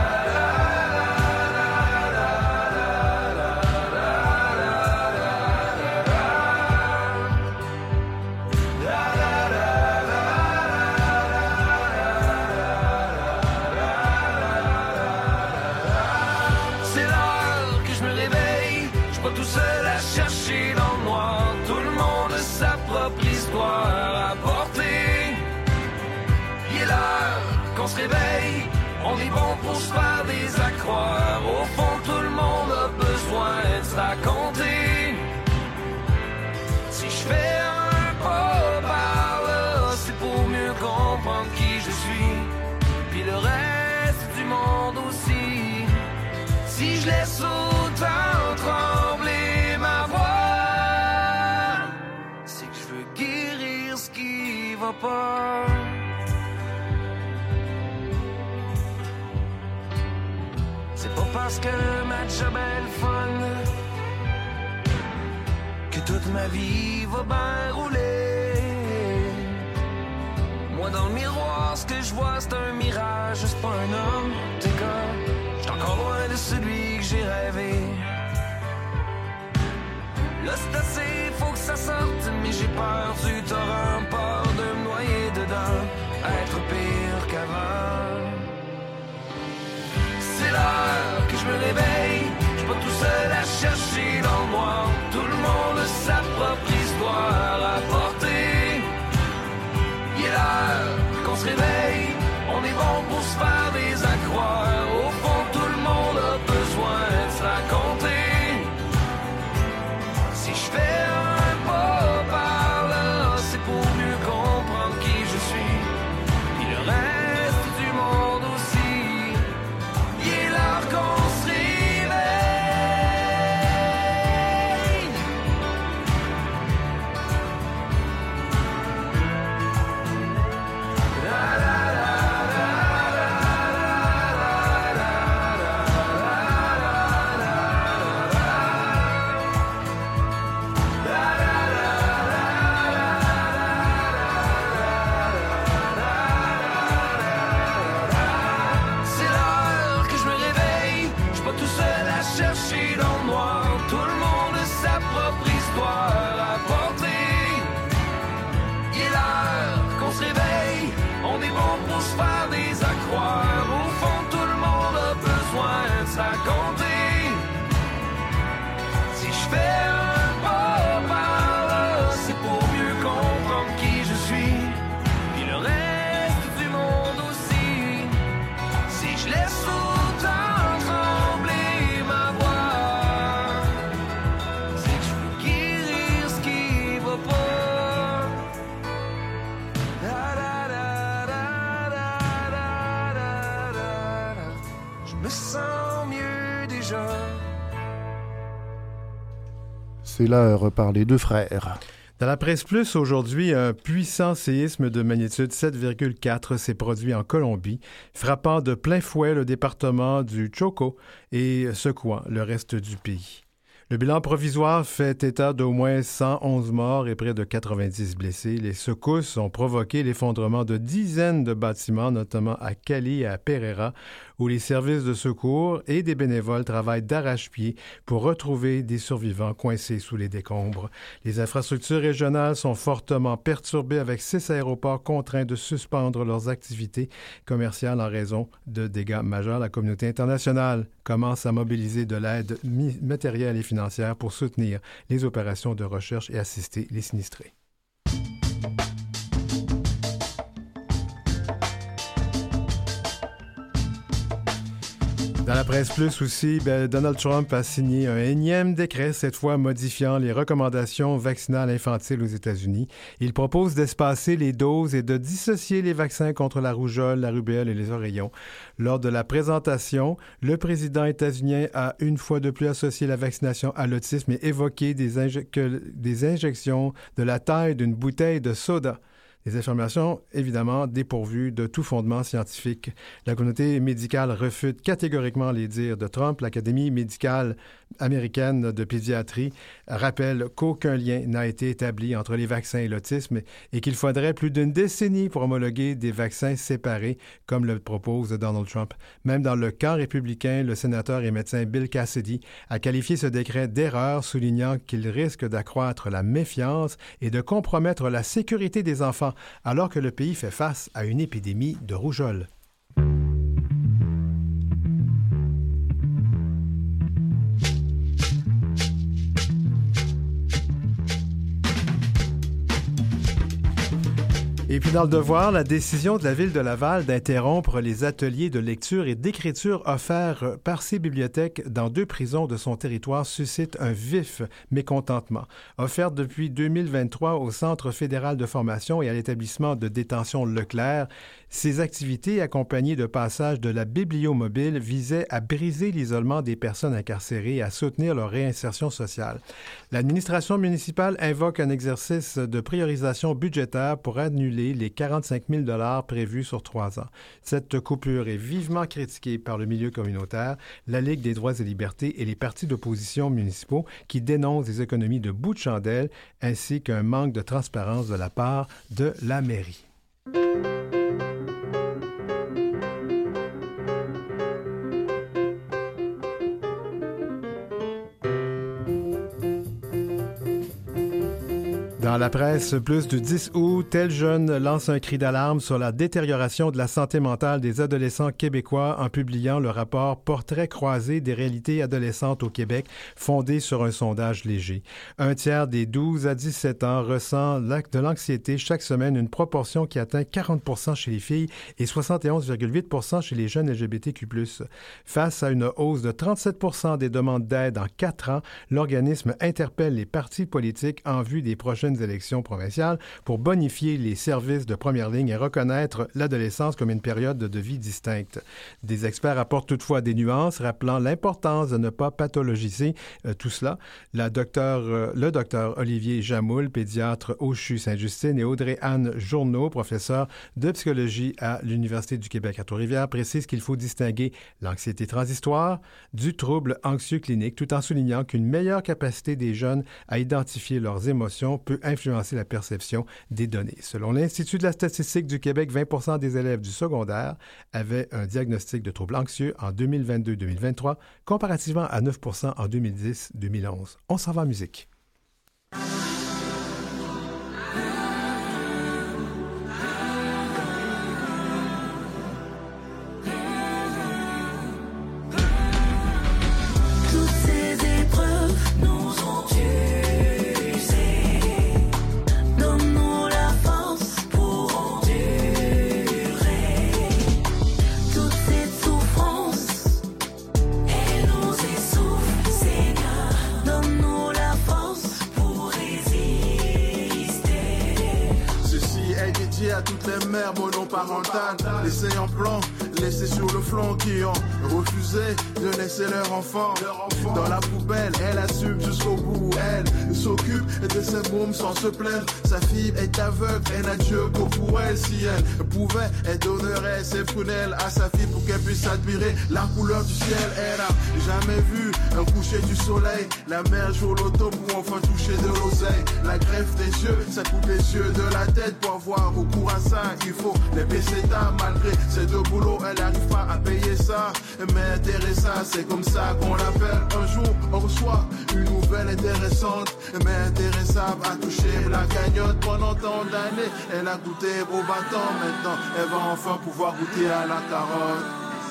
On est bon pour se faire des accroires. Au fond, tout le monde a besoin de se raconter. Si je fais un pas par là, c'est pour mieux comprendre qui je suis, puis le reste du monde aussi. Si je laisse autant trembler ma voix, c'est que je veux guérir ce qui va pas. Parce que ma job est le fun, que toute ma vie va bien rouler. Moi dans le miroir, ce que je vois c'est un mirage, c'est pas un homme. T'es comme, j'suis encore loin de celui que j'ai rêvé. Là c'est assez, faut que ça sorte, mais j'ai peur du torrent, peur de me noyer dedans, être pire qu'avant. C'est l'heure que je me réveille, je suis pas tout seul à chercher dans le noir. Tout le monde a sa propre histoire à porter. Il est l'heure qu'on se réveille, on est bon pour se faire des accroires. Au fond, tout le monde a besoin de se raconter. Si je fais un pas par là, c'est pour mieux comprendre qui je suis, et le reste du monde aussi. Il est l'heure qu'on se réveille. C'est l'heure par les deux frères. Dans la presse plus, aujourd'hui, un puissant séisme de magnitude sept virgule quatre s'est produit en Colombie, frappant de plein fouet le département du Chocó et secouant le reste du pays. Le bilan provisoire fait état d'au moins cent onze morts et près de quatre-vingt-dix blessés. Les secousses ont provoqué l'effondrement de dizaines de bâtiments, notamment à Cali et à Pereira, où les services de secours et des bénévoles travaillent d'arrache-pied pour retrouver des survivants coincés sous les décombres. Les infrastructures régionales sont fortement perturbées avec six aéroports contraints de suspendre leurs activités commerciales en raison de dégâts majeurs. La communauté internationale commence à mobiliser de l'aide mi- matérielle et financière pour soutenir les opérations de recherche et assister les sinistrés. Dans la presse plus aussi, ben, Donald Trump a signé un énième décret, cette fois modifiant les recommandations vaccinales infantiles aux États-Unis. Il propose d'espacer les doses et de dissocier les vaccins contre la rougeole, la rubéole et les oreillons. Lors de la présentation, le président états-unien a une fois de plus associé la vaccination à l'autisme et évoqué des, inje- que des injections de la taille d'une bouteille de soda. Des informations, évidemment, dépourvues de tout fondement scientifique. La communauté médicale refute catégoriquement les dires de Trump. L'Académie médicale américaine de pédiatrie rappelle qu'aucun lien n'a été établi entre les vaccins et l'autisme et qu'il faudrait plus d'une décennie pour homologuer des vaccins séparés, comme le propose Donald Trump. Même dans le camp républicain, le sénateur et médecin Bill Cassidy a qualifié ce décret d'erreur, soulignant qu'il risque d'accroître la méfiance et de compromettre la sécurité des enfants, alors que le pays fait face à une épidémie de rougeole. Et puis dans le Devoir, la décision de la Ville de Laval d'interrompre les ateliers de lecture et d'écriture offerts par ses bibliothèques dans deux prisons de son territoire suscite un vif mécontentement. Offerte depuis deux mille vingt-trois au Centre fédéral de formation et à l'établissement de détention Leclerc, ces activités, accompagnées de passages de la bibliomobile, visaient à briser l'isolement des personnes incarcérées et à soutenir leur réinsertion sociale. L'administration municipale invoque un exercice de priorisation budgétaire pour annuler les quarante-cinq mille dollars prévus sur trois ans. Cette coupure est vivement critiquée par le milieu communautaire, la Ligue des droits et libertés et les partis d'opposition municipaux qui dénoncent des économies de bout de chandelle ainsi qu'un manque de transparence de la part de la mairie. Dans la presse, plus du dix août, Tel Jeune lance un cri d'alarme sur la détérioration de la santé mentale des adolescents québécois en publiant le rapport « Portrait croisé des réalités adolescentes au Québec » fondé sur un sondage léger. Un tiers des douze à dix-sept ans ressent de l'anxiété chaque semaine, une proportion qui atteint quarante pour cent chez les filles et soixante et onze virgule huit pour cent chez les jeunes L G B T Q plus. Face à une hausse de trente-sept pour cent des demandes d'aide en quatre ans, l'organisme interpelle les partis politiques en vue des prochaines élections provinciales pour bonifier les services de première ligne et reconnaître l'adolescence comme une période de vie distincte. Des experts apportent toutefois des nuances, rappelant l'importance de ne pas pathologiser euh, tout cela. La docteur, euh, le docteur Olivier Jamoul, pédiatre au C H U Sainte-Justine, et Audrey-Anne Journeau, professeure de psychologie à l'Université du Québec à Trois-Rivières, précisent qu'il faut distinguer l'anxiété transitoire du trouble anxieux clinique, tout en soulignant qu'une meilleure capacité des jeunes à identifier leurs émotions peut influencer la perception des données. Selon l'Institut de la statistique du Québec, vingt pour cent des élèves du secondaire avaient un diagnostic de trouble anxieux en deux mille vingt-deux deux mille vingt-trois, comparativement à neuf pour cent en deux mille dix deux mille onze. On s'en va en musique. Toutes les mères monoparentales laissées en plan, laissées sur le flanc, qui ont refusé de laisser leur enfant dans la poubelle. Elle assume jusqu'au bout, elle s'occupe de ses mômes sans se plaindre. Sa fille est aveugle, elle n'a Dieu qu'au pour elle. Si elle pouvait, elle donnerait ses prunelles à sa fille pour qu'elle puisse admirer la couleur du ciel. Elle n'a jamais vu un coucher du soleil. La mère joue l'auto pour enfin toucher de l'oseille. La greffe des yeux, ça coupe les yeux de la tête. Pour avoir recours à ça, il faut les baisser tard. Malgré ces deux boulots, elle n'arrive pas à payer ça. Mais Teresa, c'est comme ça qu'on l'appelle. Un jour, on reçoit une nouvelle intéressante. Mais Teresa a touché la cagnotte. Pendant tant d'années, elle a goûté au bâton. Maintenant, elle va enfin pouvoir goûter à la carotte.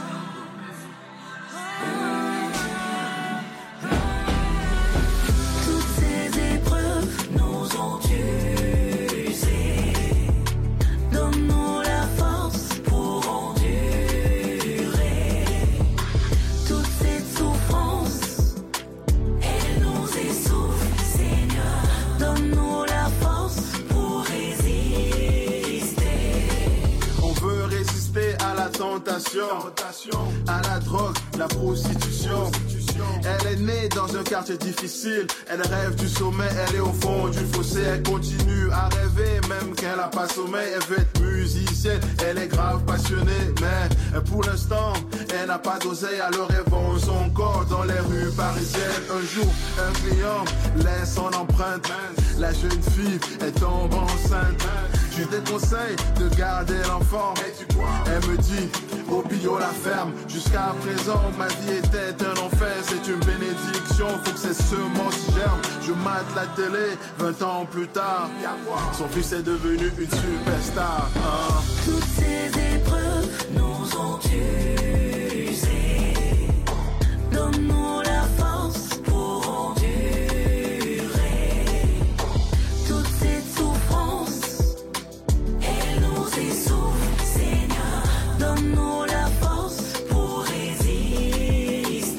Toutes ces épreuves nous ont usés. Donne-nous la force pour endurer toute cette souffrance. Elle nous essouffle, Seigneur. Donne-nous la force pour résister. On veut résister à la tentation, à la drogue, la prostitution. Elle est née dans un quartier difficile. Elle rêve du sommet, elle est au fond du fossé. Elle continue à rêver, même qu'elle a pas sommeil. Elle veut être musicienne, elle est grave passionnée. Mais pour l'instant, elle n'a pas d'oseille. Alors elle vend son corps dans les rues parisiennes. Un jour, un client laisse son empreinte. La jeune fille, elle tombe enceinte. Je te conseille de garder l'enfant. Elle me dit, au bio la ferme. Jusqu'à présent, ma vie était un enfer. C'est une bénédiction, faut que ces semences germent. Je mate la télé, vingt ans plus tard. Son fils est devenu une superstar. Hein. Toutes ces épreuves nous ont usés. Donne-nous la force pour endurer toute cette souffrance. Elle nous essouffle, Seigneur. Donne-nous la force pour résister.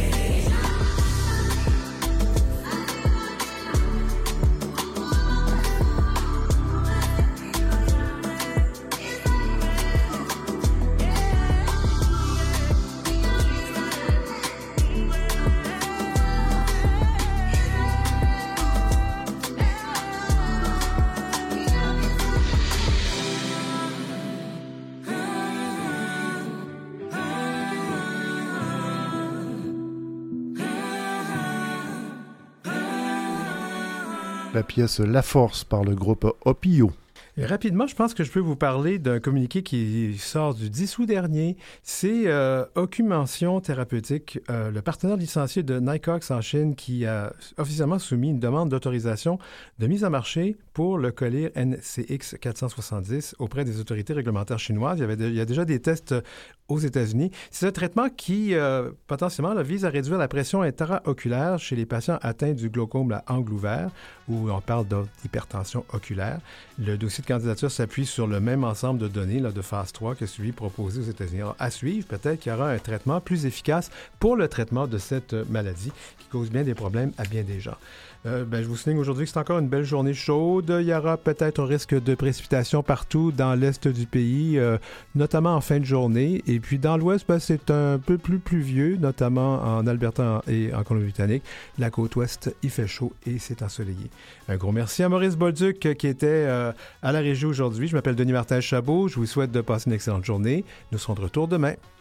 La pièce La Force par le groupe Opio. Et rapidement, je pense que je peux vous parler d'un communiqué qui sort du dix août dernier. C'est euh, Ocumension Thérapeutique, euh, le partenaire licencié de Nycox en Chine, qui a officiellement soumis une demande d'autorisation de mise en marché pour le collier N C X quatre cent soixante-dix auprès des autorités réglementaires chinoises. Il y, avait de, il y a déjà des tests aux États-Unis. C'est un traitement qui, euh, potentiellement, là, vise à réduire la pression intraoculaire chez les patients atteints du glaucome à angle ouvert, où on parle d'hypertension oculaire. Le dossier de candidature s'appuie sur le même ensemble de données là, de phase trois que celui proposé aux États-Unis. Alors, à suivre, peut-être qu'il y aura un traitement plus efficace pour le traitement de cette maladie qui cause bien des problèmes à bien des gens. Euh, ben, je vous souligne aujourd'hui que c'est encore une belle journée chaude. Il y aura peut-être un risque de précipitation partout dans l'est du pays, euh, notamment en fin de journée. Et puis dans l'ouest, ben, c'est un peu plus pluvieux, notamment en Alberta et en Colombie-Britannique. La côte ouest, il fait chaud et c'est ensoleillé. Un gros merci à Maurice Bolduc qui était euh, à la régie aujourd'hui. Je m'appelle Denis Martin-Chabot. Je vous souhaite de passer une excellente journée. Nous serons de retour demain.